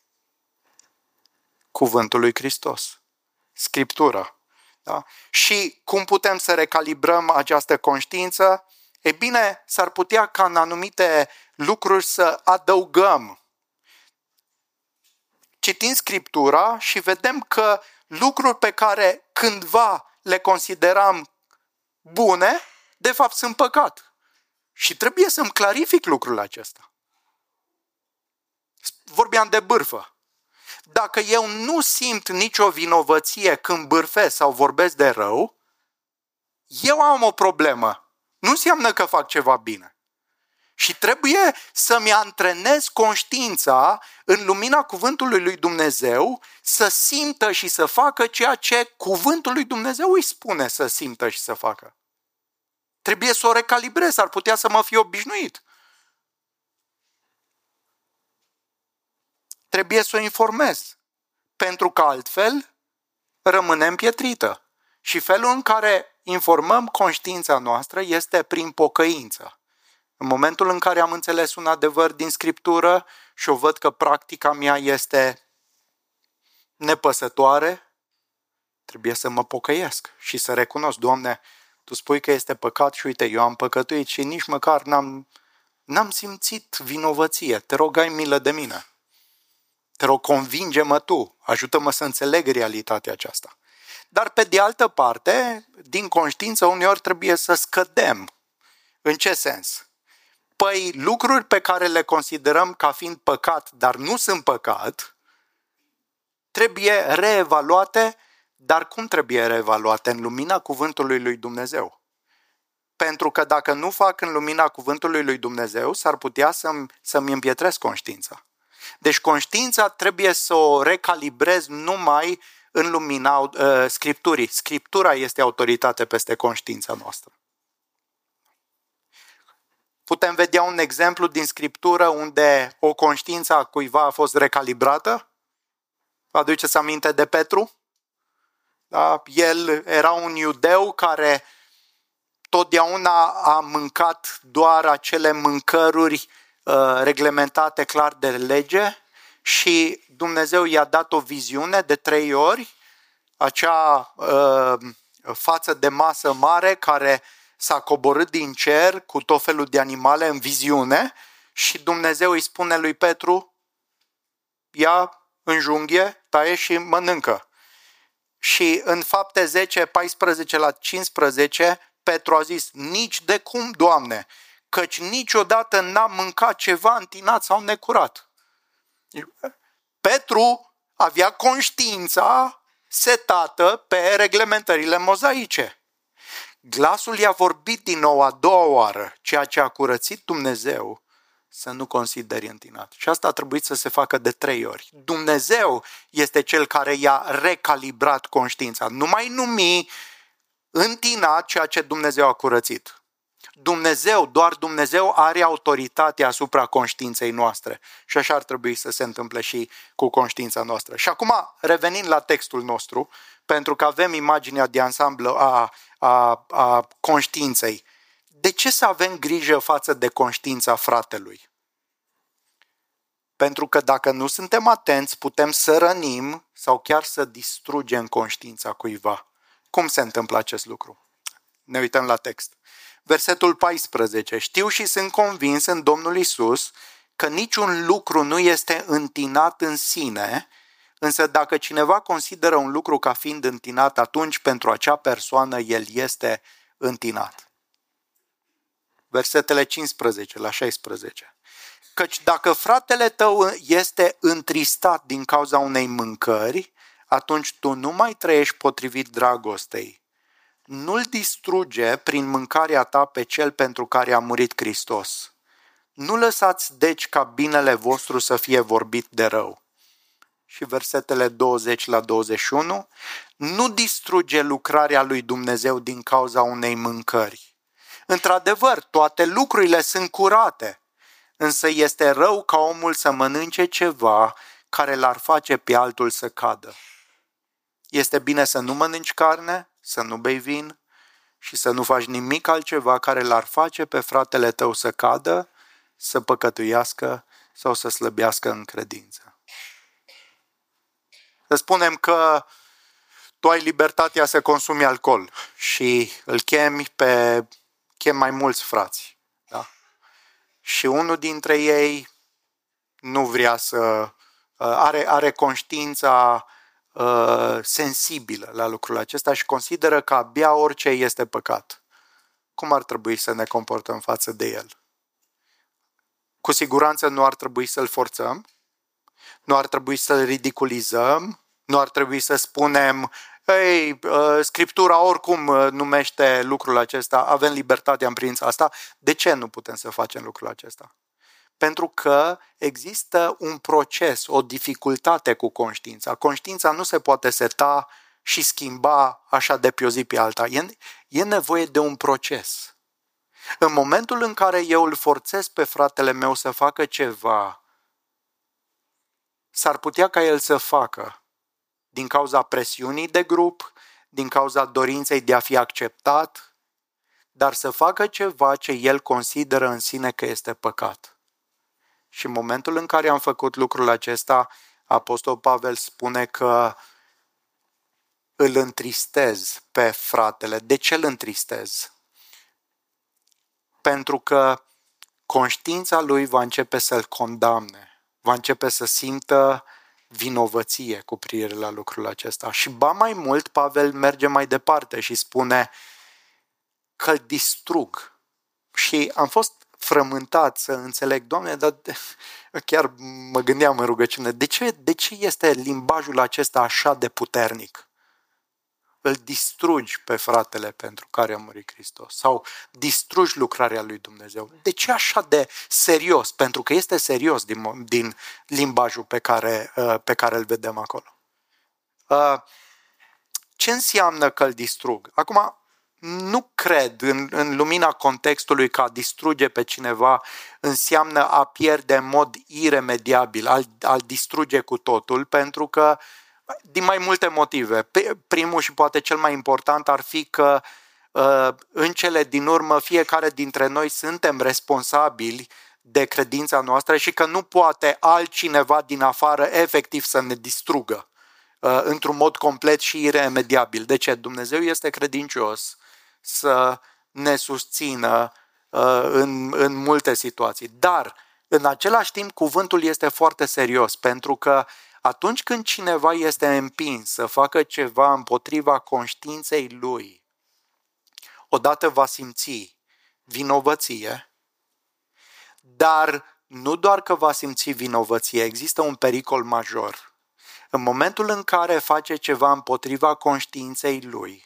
Cuvântul lui Hristos. Scriptura. Da? Și cum putem să recalibrăm această conștiință? E bine, s-ar putea ca în anumite lucruri să adăugăm. Citim Scriptura și vedem că lucruri pe care cândva le consideram bune, de fapt sunt păcat. Și trebuie să-mi clarific lucrul acesta. Vorbeam de bârfă. Dacă eu nu simt nicio vinovăție când bârfesc sau vorbesc de rău, eu am o problemă. Nu înseamnă că fac ceva bine. Și trebuie să-mi antrenez conștiința în lumina cuvântului lui Dumnezeu să simtă și să facă ceea ce cuvântul lui Dumnezeu îi spune să simtă și să facă. Trebuie să o recalibrez, ar putea să mă fi obișnuit. Trebuie să o informez, pentru că altfel rămâne împietrită. Și felul în care informăm conștiința noastră este prin pocăință. În momentul în care am înțeles un adevăr din Scriptură și o văd că practica mea este nepăsătoare, trebuie să mă pocăiesc și să recunosc, Doamne, Tu spui că este păcat și uite, eu am păcătuit și nici măcar n-am simțit vinovăție. Te rog, ai milă de mine. Te rog, convinge-mă Tu, ajută-mă să înțeleg realitatea aceasta. Dar pe de altă parte, din conștiință, uneori trebuie să scădem. În ce sens? Păi lucruri pe care le considerăm ca fiind păcat, dar nu sunt păcat, trebuie reevaluate, dar cum trebuie reevaluate? În lumina cuvântului lui Dumnezeu. Pentru că dacă nu fac în lumina cuvântului lui Dumnezeu, s-ar putea să-mi împietresc conștiința. Deci conștiința trebuie să o recalibrez numai în lumina Scripturii. Scriptura este autoritate peste conștiința noastră. Putem vedea un exemplu din Scriptură unde o conștiință a cuiva a fost recalibrată? Vă aduceți aminte de Petru? Da? El era un iudeu care totdeauna a mâncat doar acele mâncăruri reglementate clar de lege și Dumnezeu i-a dat o viziune de 3 ori, acea față de masă mare care s-a coborât din cer cu tot felul de animale în viziune și Dumnezeu îi spune lui Petru, ia înjunghie, taie și mănâncă. Și în Fapte 10, 14 la 15, Petru a zis, nici de cum, Doamne, căci niciodată n-am mâncat ceva întinat sau necurat. Petru avea conștiința setată pe reglementările mozaice. Glasul i-a vorbit din nou a doua oară, ceea ce a curățit Dumnezeu să nu consideri întinat. Și asta a trebuit să se facă de 3 ori. Dumnezeu este cel care i-a recalibrat conștiința. Nu mai numi întinat ceea ce Dumnezeu a curățit. Doar Dumnezeu are autoritate asupra conștiinței noastre. Și așa ar trebui să se întâmple și cu conștiința noastră. Și acum, revenind la textul nostru, pentru că avem imaginea de ansamblu a conștiinței. De ce să avem grijă față de conștiința fratelui? Pentru că dacă nu suntem atenți, putem să rănim sau chiar să distrugem conștiința cuiva. Cum se întâmplă acest lucru? Ne uităm la text. Versetul 14. Știu și sunt convins în Domnul Iisus că niciun lucru nu este întinat în sine, însă dacă cineva consideră un lucru ca fiind întinat, atunci pentru acea persoană el este întinat. versetele 15 la 16. Căci dacă fratele tău este întristat din cauza unei mâncări, atunci tu nu mai trăiești potrivit dragostei. Nu-l distruge prin mâncarea ta pe cel pentru care a murit Hristos. Nu lăsați deci ca binele vostru să fie vorbit de rău. Și versetele 20 la 21. Nu distruge lucrarea lui Dumnezeu din cauza unei mâncări. Într-adevăr, toate lucrurile sunt curate, însă este rău ca omul să mănânce ceva care l-ar face pe altul să cadă. Este bine să nu mănânci carne, să nu bei vin și să nu faci nimic altceva care l-ar face pe fratele tău să cadă, să păcătuiască sau să slăbească în credință. Să spunem că tu ai libertatea să consumi alcool și îl chem mai mulți frați. Da? Și unul dintre ei nu vrea să... are conștiința sensibilă la lucrul acesta și consideră că abia orice este păcat. Cum ar trebui să ne comportăm față de el? Cu siguranță nu ar trebui să-l forțăm, nu ar trebui să-l ridiculizăm, nu ar trebui să spunem Scriptura oricum numește lucrul acesta, avem libertatea în privința asta. De ce nu putem să facem lucrul acesta? Pentru că există un proces, o dificultate cu conștiința. Conștiința nu se poate seta și schimba așa de pe o zi pe alta. E nevoie de un proces. În momentul în care eu îl forțez pe fratele meu să facă ceva, s-ar putea ca el să facă din cauza presiunii de grup, din cauza dorinței de a fi acceptat, dar să facă ceva ce el consideră în sine că este păcat. Și în momentul în care am făcut lucrul acesta, Apostol Pavel spune că îl întristez pe fratele. De ce îl întristez? Pentru că conștiința lui va începe să-l condamne, va începe să simtă vinovăție cu privire la lucrul acesta. Și ba mai mult, Pavel merge mai departe și spune că îl distrug. Și am fost frământat să înțeleg, Doamne, dar chiar mă gândeam în rugăciune, de ce este limbajul acesta așa de puternic? Îl distrugi pe fratele pentru care a murit Hristos sau distrugi lucrarea lui Dumnezeu. De ce așa de serios? Pentru că este serios din limbajul pe care îl vedem acolo. Ce înseamnă că îl distrug? Acum, nu cred în lumina contextului că a distruge pe cineva înseamnă a pierde în mod iremediabil, a-l distruge cu totul, pentru că din mai multe motive. Primul și poate cel mai important ar fi că în cele din urmă fiecare dintre noi suntem responsabili de credința noastră și că nu poate altcineva din afară efectiv să ne distrugă într-un mod complet și iremediabil. De ce? Dumnezeu este credincios să ne susțină în multe situații. Dar, în același timp, cuvântul este foarte serios, pentru că atunci când cineva este împins să facă ceva împotriva conștiinței lui, odată va simți vinovăție, dar nu doar că va simți vinovăție, există un pericol major. În momentul în care face ceva împotriva conștiinței lui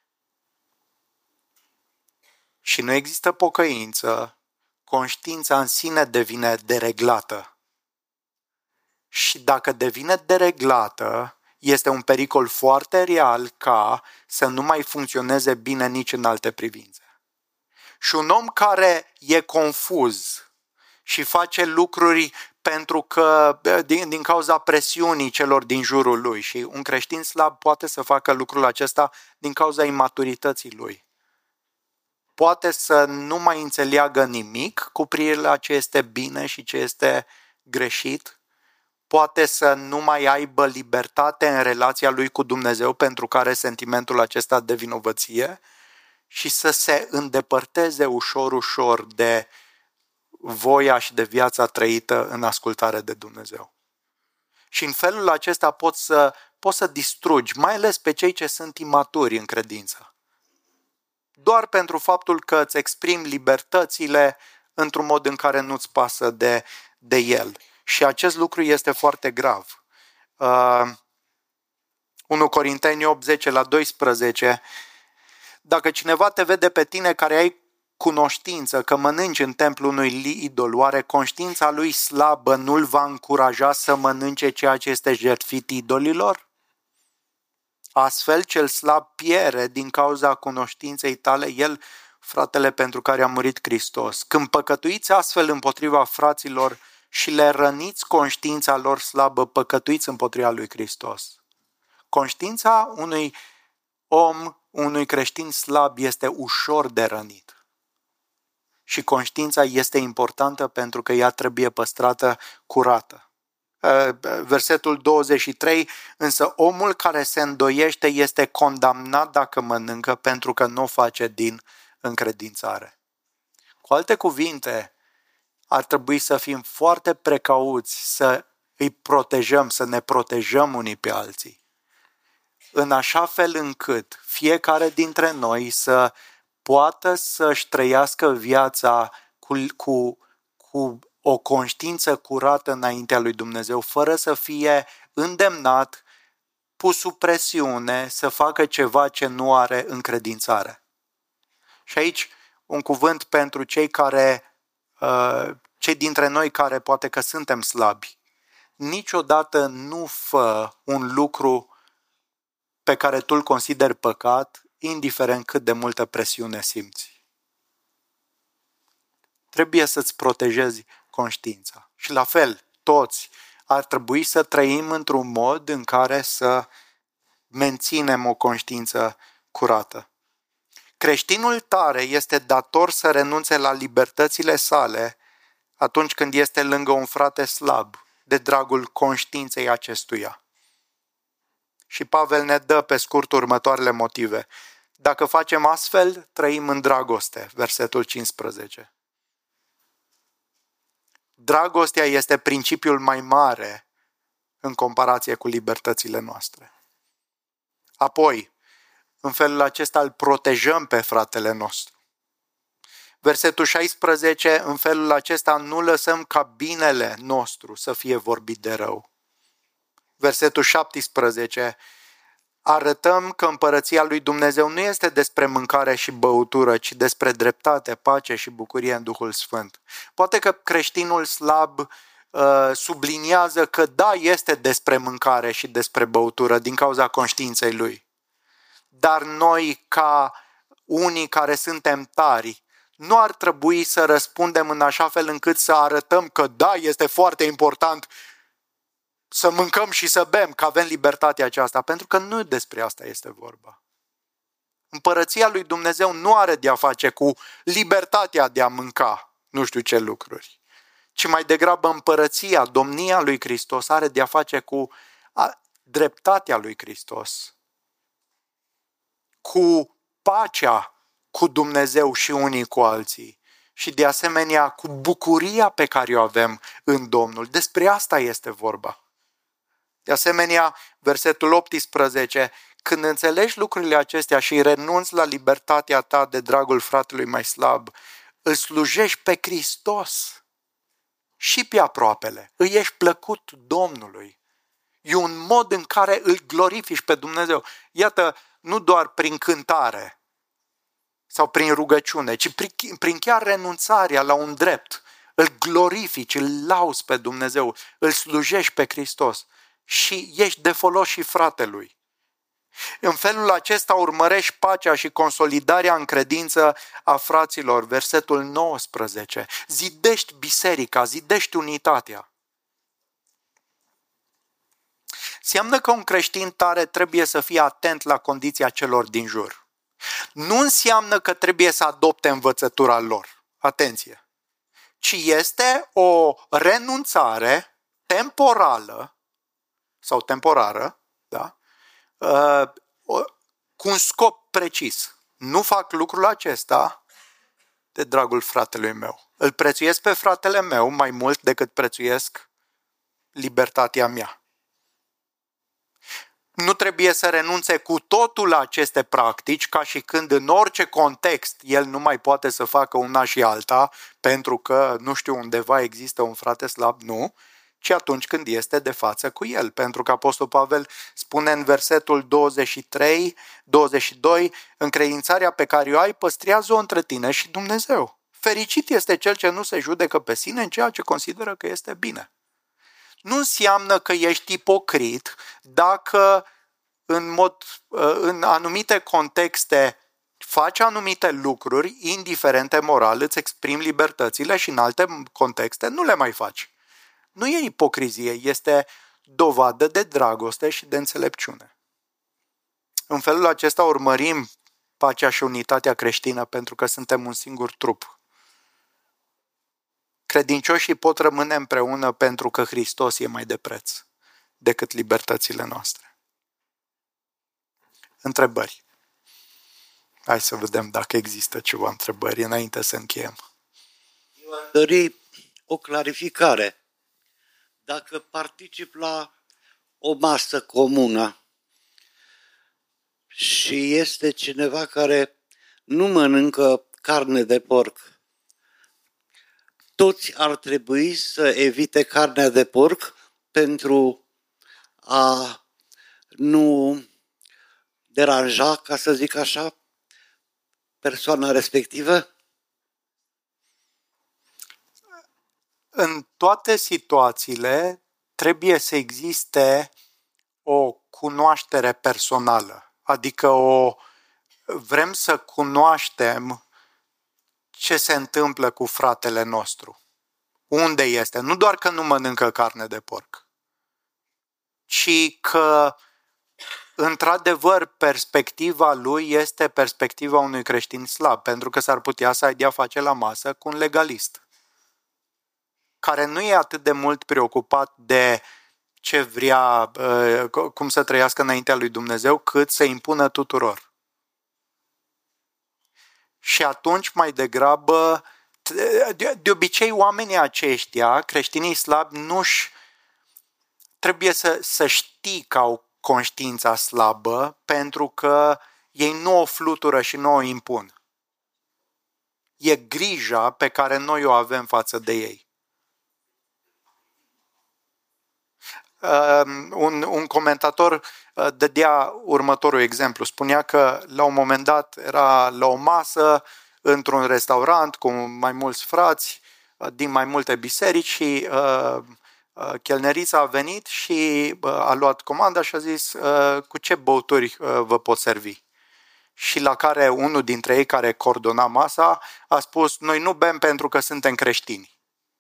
și nu există pocăință, conștiința în sine devine dereglată. Și dacă devine dereglată, este un pericol foarte real ca să nu mai funcționeze bine nici în alte privințe. Și un om care e confuz și face lucruri pentru că din cauza presiunii celor din jurul lui, și un creștin slab poate să facă lucrul acesta din cauza imaturității lui. Poate să nu mai înțeleagă nimic cu privire la ce este bine și ce este greșit, poate să nu mai aibă libertate în relația lui cu Dumnezeu pentru că are sentimentul acesta de vinovăție și să se îndepărteze ușor de voia și de viața trăită în ascultare de Dumnezeu. Și în felul acesta poți să distrugi, mai ales pe cei ce sunt imaturi în credință. doar pentru faptul că îți exprimi libertățile într-un mod în care nu-ți pasă de el. Și acest lucru este foarte grav. 1 Corinteni 8, 10-12. Dacă cineva te vede pe tine care ai cunoștință că mănânci în templul unui idol, oare conștiința lui slabă nu-l va încuraja să mănânce ceea ce este jertfit idolilor? Astfel, cel slab pierde din cauza cunoștinței tale, el, fratele pentru care a murit Hristos. Când păcătuiți astfel împotriva fraților și le răniți conștiința lor slabă, păcătuiți împotriva lui Hristos. Conștiința unui om, unui creștin slab este ușor de rănit. Și conștiința este importantă pentru că ea trebuie păstrată curată. Versetul 23, însă omul care se îndoiește este condamnat dacă mănâncă pentru că nu o face din încredințare. Cu alte cuvinte, ar trebui să fim foarte precauți să îi protejăm, să ne protejăm unii pe alții, în așa fel încât fiecare dintre noi să poată să-și trăiască viața cu o conștiință curată înaintea lui Dumnezeu, fără să fie îndemnat, pus sub presiune, să facă ceva ce nu are încredințare. Și aici un cuvânt pentru cei dintre noi care poate că suntem slabi. Niciodată nu fă un lucru pe care tu îl consideri păcat, indiferent cât de multă presiune simți. Trebuie să-ți protejezi conștiința. Și la fel, toți ar trebui să trăim într-un mod în care să menținem o conștiință curată. Creștinul tare este dator să renunțe la libertățile sale atunci când este lângă un frate slab, de dragul conștiinței acestuia. Și Pavel ne dă pe scurt următoarele motive. Dacă facem astfel, trăim în dragoste, versetul 15. Dragostea este principiul mai mare în comparație cu libertățile noastre. Apoi, în felul acesta îl protejăm pe fratele nostru. Versetul 16, în felul acesta nu lăsăm ca binele nostru să fie vorbit de rău. Versetul 17, arătăm că împărăția lui Dumnezeu nu este despre mâncare și băutură, ci despre dreptate, pace și bucurie în Duhul Sfânt. Poate că creștinul slab subliniază că da, este despre mâncare și despre băutură din cauza conștiinței lui. Dar noi, ca unii care suntem tari, nu ar trebui să răspundem în așa fel încât să arătăm că da, este foarte important să mâncăm și să bem, că avem libertatea aceasta, pentru că nu despre asta este vorba. Împărăția lui Dumnezeu nu are de a face cu libertatea de a mânca nu știu ce lucruri, ci mai degrabă împărăția, domnia lui Hristos are de a face cu dreptatea lui Hristos, cu pacea cu Dumnezeu și unii cu alții și de asemenea cu bucuria pe care o avem în Domnul. Despre asta este vorba. De asemenea, versetul 18, când înțelegi lucrurile acestea și renunți la libertatea ta de dragul fratelui mai slab, îl slujești pe Hristos și pe aproapele, îi ești plăcut Domnului. E un mod în care îl glorifici pe Dumnezeu. Iată, nu doar prin cântare sau prin rugăciune, ci prin chiar renunțarea la un drept. Îl glorifici, îl lauzi pe Dumnezeu, îl slujești pe Hristos și ești de folos și fratelui. În felul acesta urmărești pacea și consolidarea în credință a fraților. Versetul 19. Zidești biserica, zidești unitatea. Înseamnă că un creștin tare trebuie să fie atent la condiția celor din jur. Nu înseamnă că trebuie să adopte învățătura lor. Atenție! Ci este o renunțare temporală sau temporară, da? Cu un scop precis. Nu fac lucrul acesta de dragul fratelui meu. Îl prețuiesc pe fratele meu mai mult decât prețuiesc libertatea mea. nu trebuie să renunțe cu totul la aceste practici, ca și când în orice context el nu mai poate să facă una și alta, pentru că, nu știu, undeva există un frate slab, nu, ci atunci când este de față cu el. Pentru că Apostol Pavel spune în versetul 22, încredințarea pe care o ai, păstrează-o între tine și Dumnezeu. Fericit este cel ce nu se judecă pe sine în ceea ce consideră că este bine. Nu înseamnă că ești ipocrit dacă în anumite contexte faci anumite lucruri indiferente moral, îți exprimi libertățile și în alte contexte nu le mai faci. Nu e ipocrizie, este dovadă de dragoste și de înțelepciune. În felul acesta urmărim pacea și unitatea creștină pentru că suntem un singur trup. Credincioșii pot rămâne împreună pentru că Hristos e mai de preț decât libertățile noastre. Întrebări. Hai să vedem dacă există ceva întrebări înainte să încheiem. Eu aș dori o clarificare. Dacă particip la o masă comună și este cineva care nu mănâncă carne de porc, toți ar trebui să evite carnea de porc pentru a nu deranja, ca să zic așa, persoana respectivă? În toate situațiile trebuie să existe o cunoaștere personală, adică vrem să cunoaștem ce se întâmplă cu fratele nostru. Unde este? Nu doar că nu mănâncă carne de porc, ci că într-adevăr perspectiva lui este perspectiva unui creștin slab, pentru că s-ar putea să ai de-a face la masă cu un legalist, care nu e atât de mult preocupat de ce vrea, cum să trăiască înaintea lui Dumnezeu, cât să impună tuturor. Și atunci, mai degrabă, de obicei, oamenii aceștia, creștinii slabi, trebuie să știi că au conștiința slabă, pentru că ei nu o flutură și nu o impun. E grija pe care noi o avem față de ei. Un comentator dădea următorul exemplu. Spunea că la un moment dat era la o masă într-un restaurant cu mai mulți frați din mai multe biserici și chelnerița a venit și a luat comanda și a zis: cu ce băuturi vă pot servi? Și la care unul dintre ei care coordona masa a spus: noi nu bem pentru că suntem creștini.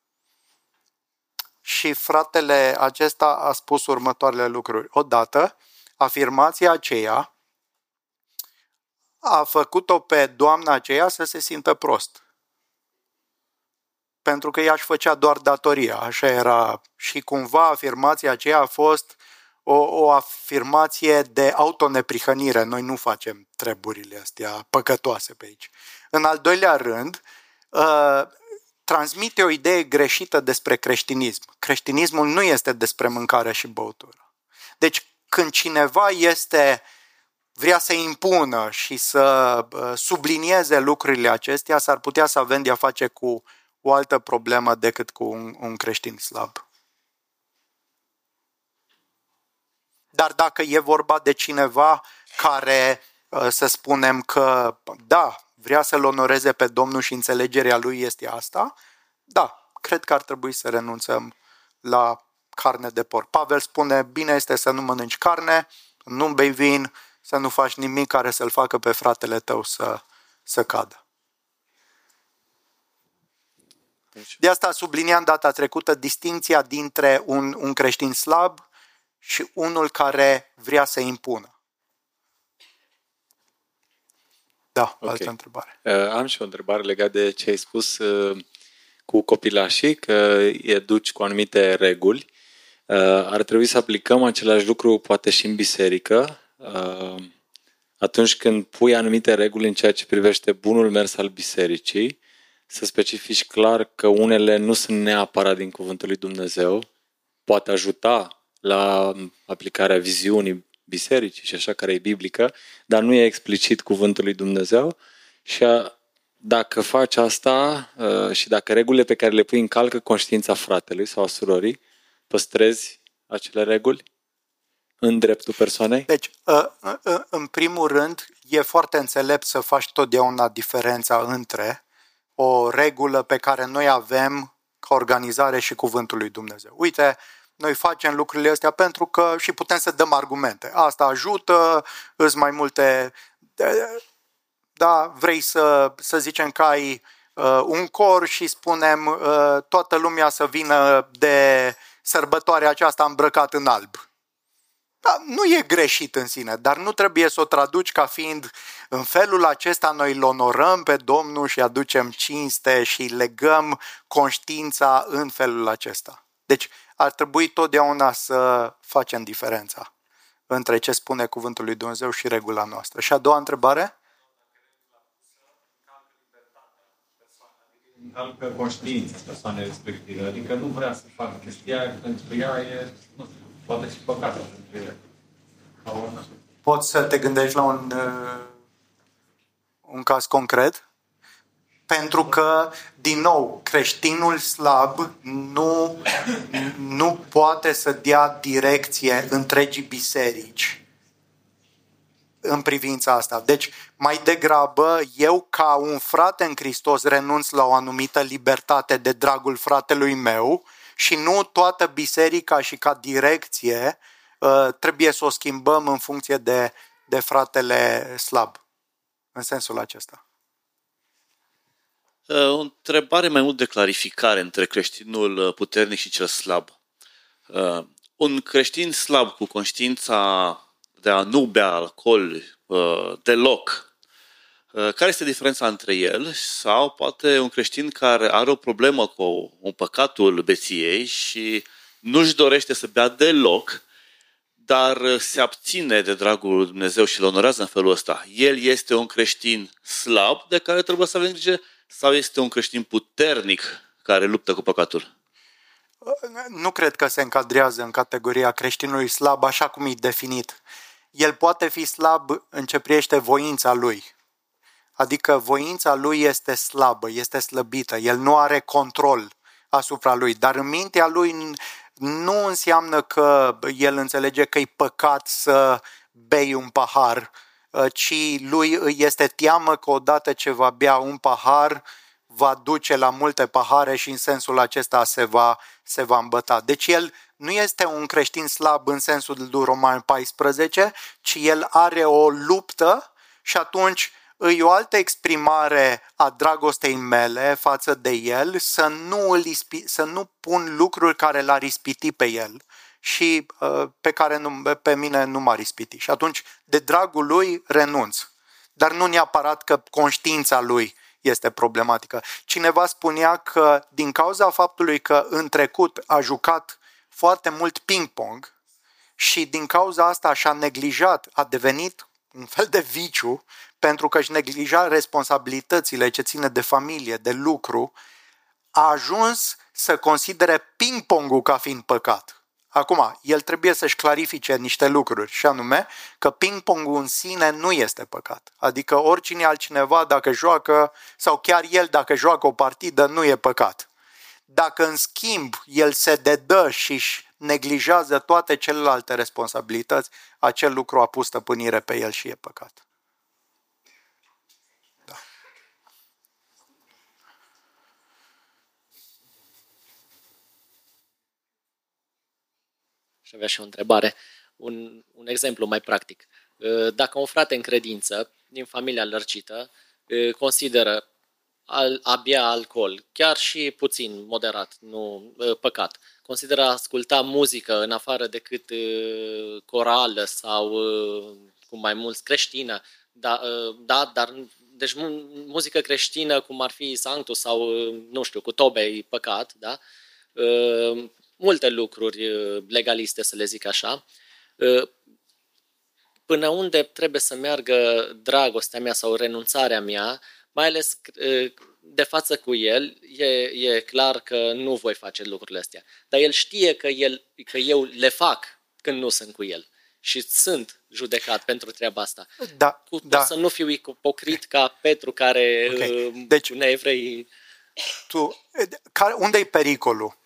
Și fratele acesta a spus următoarele lucruri. Odată, afirmația aceea a făcut-o pe doamna aceea să se simtă prost. Pentru că ea își făcea doar datoria, așa era. Și cumva afirmația aceea a fost o afirmație de autoneprihănire. Noi nu facem treburile astea păcătoase pe aici. În al doilea rând, transmite o idee greșită despre creștinism. Creștinismul nu este despre mâncare și băutură. Deci când cineva vrea să impună și să sublinieze lucrurile acestea, s-ar putea să avem de-a face cu o altă problemă decât cu un creștin slab. Dar dacă e vorba de cineva care, să spunem că, da, vrea să-L onoreze pe Domnul și înțelegerea Lui este asta, da, cred că ar trebui să renunțăm la carne de porc. Pavel spune: bine este să nu mănânci carne, nu bei vin, să nu faci nimic care să-l facă pe fratele tău să cadă. De asta subliniam data trecută distinția dintre un creștin slab și unul care vrea să impună. Da, okay. Altă întrebare. Am și o întrebare legată de ce ai spus cu copilașii, că îi educi cu anumite reguli. Ar trebui să aplicăm același lucru poate și în biserică, atunci când pui anumite reguli în ceea ce privește bunul mers al bisericii, să specifici clar că unele nu sunt neapărat din cuvântul lui Dumnezeu, poate ajuta la aplicarea viziunii bisericii și așa, care e biblică, dar nu e explicit cuvântul lui Dumnezeu. Și dacă faci asta și dacă regulile pe care le pui încalcă conștiința fratelui sau a surorii, păstrezi acele reguli în dreptul persoanei? Deci, în primul rând, e foarte înțelept să faci totdeauna diferența între o regulă pe care noi avem ca organizare și cuvântul lui Dumnezeu. Uite, noi facem lucrurile astea pentru că și putem să dăm argumente. Asta ajută, îs mai multe... Da, vrei să zicem că ai un cor și spunem toată lumea să vină de sărbătoarea aceasta îmbrăcat în alb. Da, nu e greșit în sine, dar nu trebuie să o traduci ca fiind în felul acesta noi îl onorăm pe Domnul și aducem cinste și legăm conștiința în felul acesta. Deci ar trebui totdeauna să facem diferența între ce spune cuvântul lui Dumnezeu și regula noastră. Și a doua întrebare? Încalcă conștiința persoanei respective, adică nu vrea să facă chestia aia, pentru că ea e, nu știu, poate și păcată pentru ea. Poți să te gândești la un caz concret? Pentru că, din nou, creștinul slab nu poate să dea direcție întregii biserici în privința asta. Deci, mai degrabă, eu ca un frate în Hristos renunț la o anumită libertate de dragul fratelui meu și nu toată biserica și ca direcție trebuie să o schimbăm în funcție de fratele slab. În sensul acesta. O întrebare mai mult de clarificare între creștinul puternic și cel slab. Un creștin slab cu conștiința de a nu bea alcool deloc, care este diferența între el sau poate un creștin care are o problemă cu un păcatul beției și nu-și dorește să bea deloc, dar se abține de dragul lui Dumnezeu și îl onorează în felul ăsta. El este un creștin slab de care trebuie să avem grijă sau este un creștin puternic care luptă cu păcatul? Nu cred că se încadrează în categoria creștinului slab așa cum e definit. El poate fi slab în ce privește voința lui. Adică voința lui este slabă, este slăbită. El nu are control asupra lui. Dar în mintea lui nu înseamnă că el înțelege că e păcat să bei un pahar, ci lui îi este teamă că odată ce va bea un pahar, va duce la multe pahare și în sensul acesta se va îmbăta. Deci el nu este un creștin slab în sensul lui Romani 14, ci el are o luptă și atunci e o altă exprimare a dragostei mele față de el, să nu pun lucruri care l-ar ispiti pe el și pe mine nu m-ar ispiti. Și atunci, de dragul lui, renunț. Dar nu neapărat că conștiința lui este problematică. Cineva spunea că din cauza faptului că în trecut a jucat foarte mult ping-pong și din cauza asta și-a neglijat, a devenit un fel de viciu, pentru că își neglija responsabilitățile ce ține de familie, de lucru, a ajuns să considere ping-pongul ca fiind păcat. Acum, el trebuie să-și clarifice niște lucruri, și anume că ping-pongul în sine nu este păcat. Adică oricine altcineva dacă joacă, sau chiar el dacă joacă o partidă, nu e păcat. Dacă în schimb el se dedă și își neglijează toate celelalte responsabilități, acel lucru a pus stăpânire pe el și e păcat. Da. Și avea și o întrebare, un exemplu mai practic. Dacă un frate în credință, din familia lărcită, consideră a bea alcool, chiar și puțin, moderat, nu păcat, consideră a asculta muzică în afară decât corală sau cu mai mulți creștină, dar deci muzică creștină cum ar fi Sanctus sau nu știu, cu tobe e păcat, da? Multe lucruri legaliste, să le zic așa. Până unde trebuie să meargă dragostea mea sau renunțarea mea, mai ales de față cu el, e clar că nu voi face lucrurile astea. Dar el știe că eu le fac când nu sunt cu el. Și sunt judecat pentru treaba asta. Da, Pot să nu fiu ipocrit ca Petru care Deci, unei evrei... Unde e pericolul?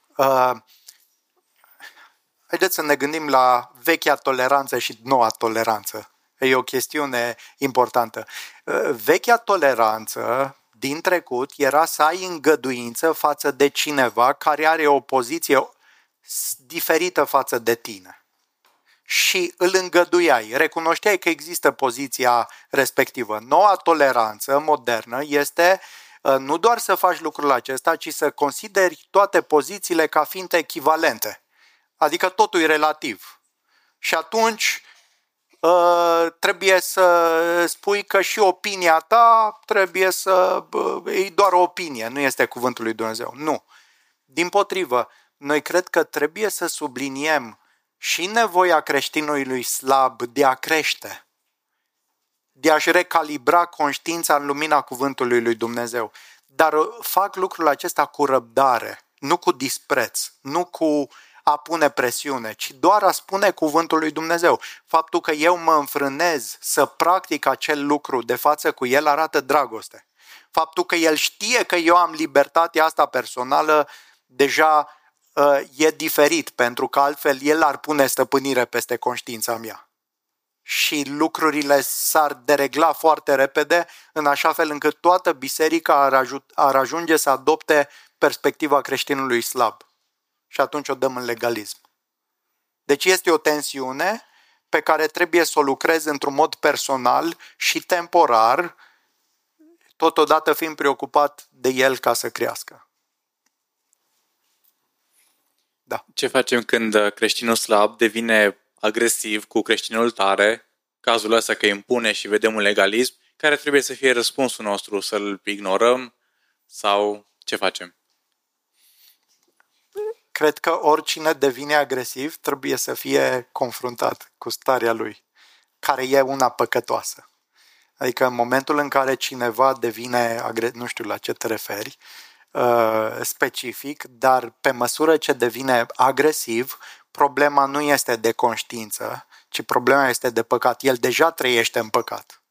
Haideți să ne gândim la vechea toleranță și noua toleranță. E o chestiune importantă. Vechea toleranță din trecut era să ai îngăduință față de cineva care are o poziție diferită față de tine. Și îl îngăduiai, recunoșteai că există poziția respectivă. Noua toleranță modernă este nu doar să faci lucrul acesta, ci să consideri toate pozițiile ca fiind echivalente. Adică totul e relativ. Și atunci trebuie să spui că și opinia ta trebuie să... e doar o opinie, nu este cuvântul lui Dumnezeu. Nu. Dimpotrivă, noi cred că trebuie să subliniem și nevoia creștinului slab de a crește, de a-și recalibra conștiința în lumina cuvântului lui Dumnezeu. Dar fac lucrul acesta cu răbdare, nu cu dispreț, nu cu a pune presiune, ci doar a spune cuvântul lui Dumnezeu. Faptul că eu mă înfrânez să practic acel lucru de față cu el arată dragoste. Faptul că el știe că eu am libertatea asta personală deja e diferit, pentru că altfel el ar pune stăpânire peste conștiința mea. Și lucrurile s-ar deregla foarte repede, în așa fel încât toată biserica ar ajunge să adopte perspectiva creștinului slab. Și atunci o dăm în legalism. Deci este o tensiune pe care trebuie să o lucrez într-un mod personal și temporar, totodată fiind preocupat de el ca să crească. Da. Ce facem când creștinul slab devine agresiv cu creștinul tare, cazul ăsta că impune și vedem un legalism, care trebuie să fie răspunsul nostru? Să-l ignorăm sau ce facem? Cred că oricine devine agresiv trebuie să fie confruntat cu starea lui, care e una păcătoasă. Adică în momentul în care cineva devine nu știu la ce te referi, specific, dar pe măsură ce devine agresiv, problema nu este de conștiință, ci problema este de păcat. El deja trăiește în păcat.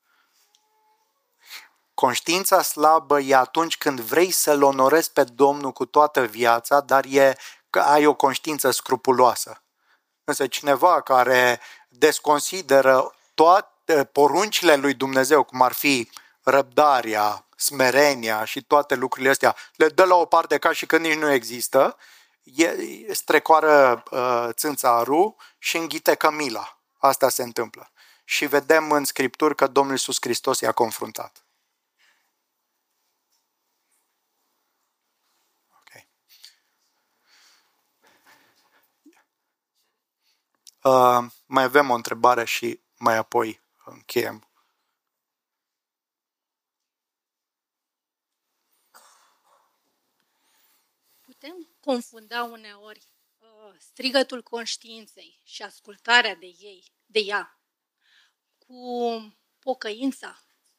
Conștiința slabă e atunci când vrei să-L onorezi pe Domnul cu toată viața, dar e că ai o conștiință scrupuloasă. Însă cineva care desconsideră toate poruncile lui Dumnezeu, cum ar fi răbdarea, smerenia și toate lucrurile astea, le dă la o parte ca și când nici nu există, strecoară țânțarul și înghite cămila. Asta se întâmplă. Și vedem în Scripturi că Domnul Iisus Hristos i-a confruntat. Okay. Mai avem o întrebare și mai apoi încheiem. Putem confunda uneori strigătul conștiinței și ascultarea de ea cu pocăința?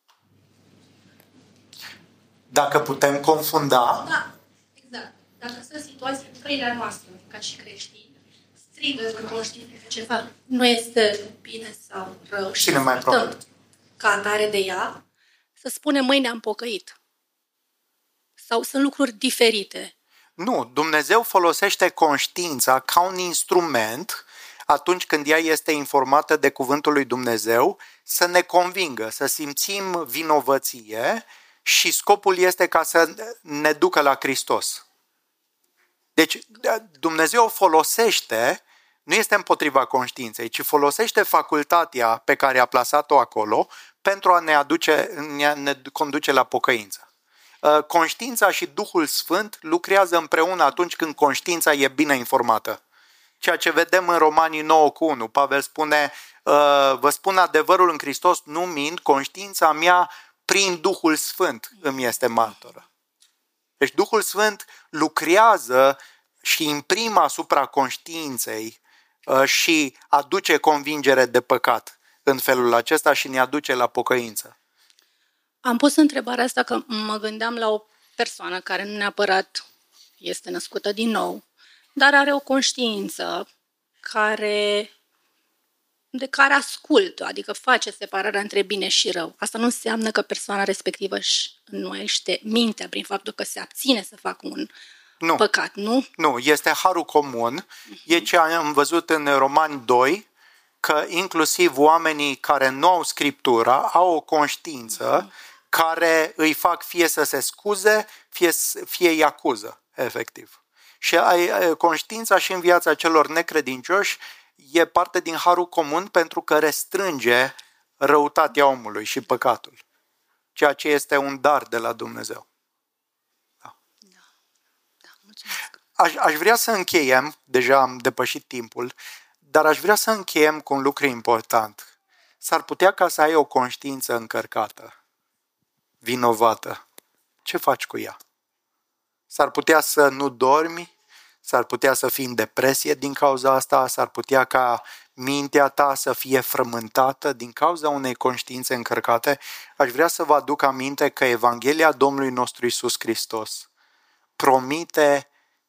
Dacă putem confunda... Da, exact. Dacă sunt situații în trăirea noastră, ca și creștini, strigătul conștiinței ceva nu este bine sau rău și ascultăm ca atare de ea, să spunem mâine am pocăit. Sau sunt lucruri diferite. Nu, Dumnezeu folosește conștiința ca un instrument atunci când ea este informată de cuvântul lui Dumnezeu să ne convingă, să simțim vinovăție și scopul este ca să ne ducă la Hristos. Deci Dumnezeu folosește, nu este împotriva conștiinței, ci folosește facultatea pe care a plasat-o acolo pentru a ne conduce la pocăință. Conștiința și Duhul Sfânt lucrează împreună atunci când conștiința e bine informată. Ceea ce vedem în Romanii 9:1. Pavel spune, vă spun adevărul în Hristos, nu mint, conștiința mea prin Duhul Sfânt îmi este martoră. Deci Duhul Sfânt lucrează și imprimă asupra conștiinței și aduce convingere de păcat în felul acesta și ne aduce la pocăință. Am pus întrebarea asta că mă gândeam la o persoană care nu neapărat este născută din nou, dar are o conștiință care de care ascultă, adică face separarea între bine și rău. Asta nu înseamnă că persoana respectivă își înnoiește mintea prin faptul că se abține să facă un păcat, nu? Nu, este harul comun. E ce am văzut în Romani 2, că inclusiv oamenii care nu au Scriptura au o conștiință care îi fac fie să se scuze, fie îi acuză, efectiv. Și conștiința și în viața celor necredincioși e parte din harul comun pentru că restrânge răutatea omului și păcatul. Ceea ce este un dar de la Dumnezeu. Da. Aș vrea să încheiem, deja am depășit timpul, dar aș vrea să încheiem cu un lucru important. S-ar putea ca să ai o conștiință încărcată, vinovată. Ce faci cu ea? S-ar putea să nu dormi, s-ar putea să fii în depresie din cauza asta, s-ar putea ca mintea ta să fie frământată din cauza unei conștiințe încărcate. Aș vrea să vă aduc aminte că Evanghelia Domnului nostru Iisus Hristos promite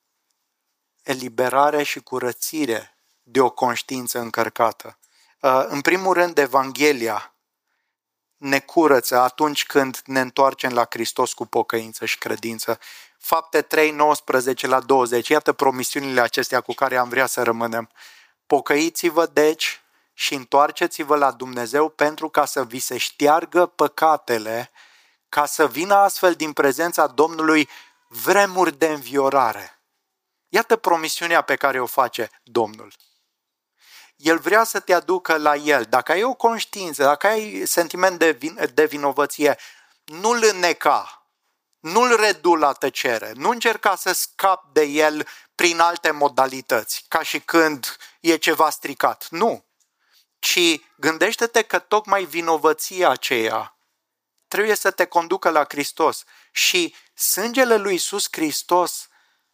eliberare și curățire de o conștiință încărcată. În primul rând, Evanghelia ne curăță atunci când ne întoarcem la Hristos cu pocăință și credință. Fapte 3, 19 la 20. Iată promisiunile acestea cu care am vrea să rămânem. Pocăiți-vă, deci, și întoarceți-vă la Dumnezeu pentru ca să vi se șteargă păcatele, ca să vină astfel din prezența Domnului vremuri de înviorare. Iată promisiunea pe care o face Domnul. El vrea să te aducă la El. Dacă ai o conștiință, dacă ai sentiment de vinovăție, nu-l înneca, nu-l redu la tăcere, nu încerca să scapi de El prin alte modalități, ca și când e ceva stricat. Nu. Ci gândește-te că tocmai vinovăția aceea trebuie să te conducă la Hristos. Și sângele lui Iisus Hristos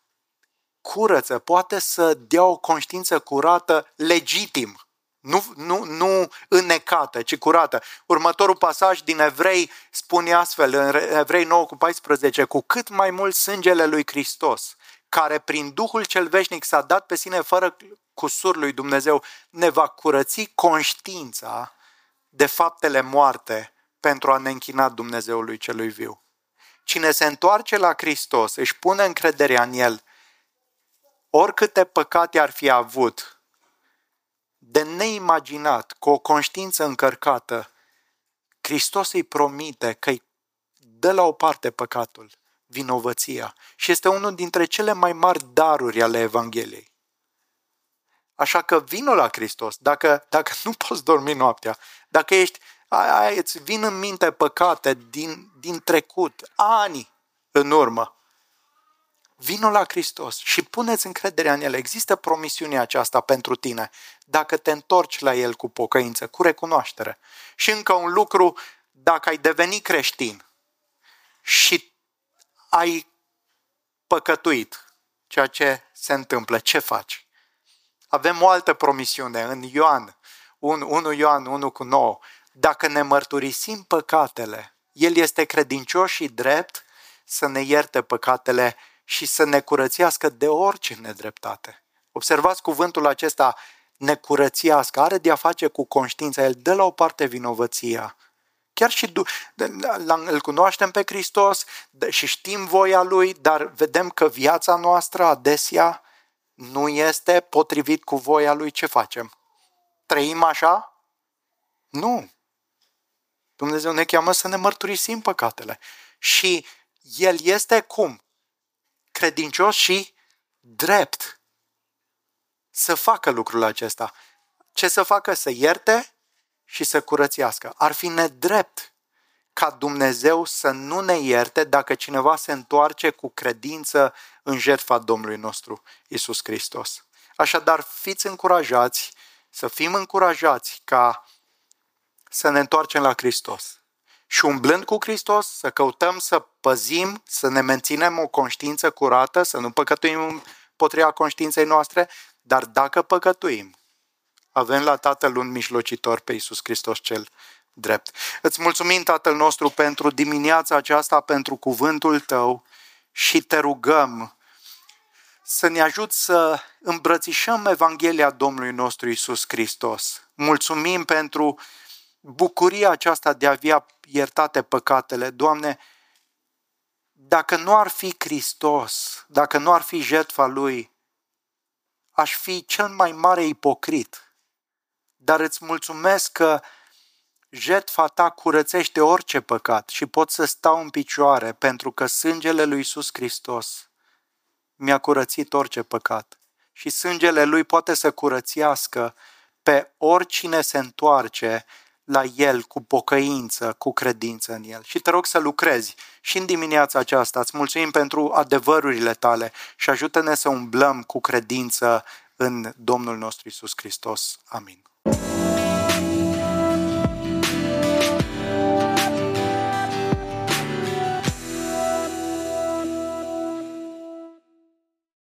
curăță, poate să dea o conștiință curată legitim, nu înnecată, ci curată. Următorul pasaj din Evrei spune astfel, în Evrei 9:14, cu cât mai mult sângele lui Hristos, care prin Duhul cel veșnic s-a dat pe sine fără cusur lui Dumnezeu, ne va curăți conștiința de faptele moarte pentru a ne închina Dumnezeului celui viu. Cine se întoarce la Hristos, își pune încrederea în El, oricâte păcate ar fi avut, de neimaginat, cu o conștiință încărcată, Hristos îi promite că îi dă la o parte păcatul, vinovăția. Și este unul dintre cele mai mari daruri ale Evangheliei. Așa că vino la Hristos. Dacă nu poți dormi noaptea, dacă îți vin în minte păcate din trecut, ani în urmă, vino la Hristos și puneți încrederea în El. Există promisiunea aceasta pentru tine dacă te întorci la El cu pocăință, cu recunoaștere. Și încă un lucru, dacă ai deveni creștin și ai păcătuit, ceea ce se întâmplă, ce faci? Avem o altă promisiune în Ioan, 1 Ioan 1:9. Dacă ne mărturisim păcatele, El este credincios și drept să ne ierte păcatele și să ne curățească de orice nedreptate. Observați cuvântul acesta, necurățească, are de a face cu conștiința. El dă la o parte vinovăția. Chiar și îl cunoaștem pe Hristos și știm voia Lui, dar vedem că viața noastră adesea nu este potrivit cu voia Lui. Ce facem? Trăim așa? Nu. Dumnezeu ne cheamă să ne mărturisim păcatele. Și El este cum? Credincios și drept să facă lucrul acesta. Ce să facă? Să ierte și să curățească. Ar fi nedrept ca Dumnezeu să nu ne ierte dacă cineva se întoarce cu credință în jertfa Domnului nostru Iisus Hristos. Așadar, fiți încurajați, să fim încurajați ca să ne întoarcem la Hristos. Și umblând cu Hristos, să căutăm să păzim, să ne menținem o conștiință curată, să nu păcătuim împotriva conștiinței noastre, dar dacă păcătuim, avem la Tatăl un mijlocitor, pe Iisus Hristos cel drept. Îți mulțumim, Tatăl nostru, pentru dimineața aceasta, pentru cuvântul Tău și te rugăm să ne ajut să îmbrățișăm Evanghelia Domnului nostru Iisus Hristos. Mulțumim pentru bucuria aceasta de a avea iertate păcatele. Doamne, dacă nu ar fi Hristos, dacă nu ar fi jertfa Lui, aș fi cel mai mare ipocrit. Dar îți mulțumesc că jertfa Ta curățește orice păcat și pot să stau în picioare pentru că sângele lui Iisus Hristos mi-a curățit orice păcat. Și sângele Lui poate să curățească pe oricine se întoarce la El cu pocăință, cu credință în El. Și te rog să lucrezi și în dimineața aceasta. Îți mulțumim pentru adevărurile Tale și ajută-ne să umblăm cu credință în Domnul nostru Iisus Hristos. Amin.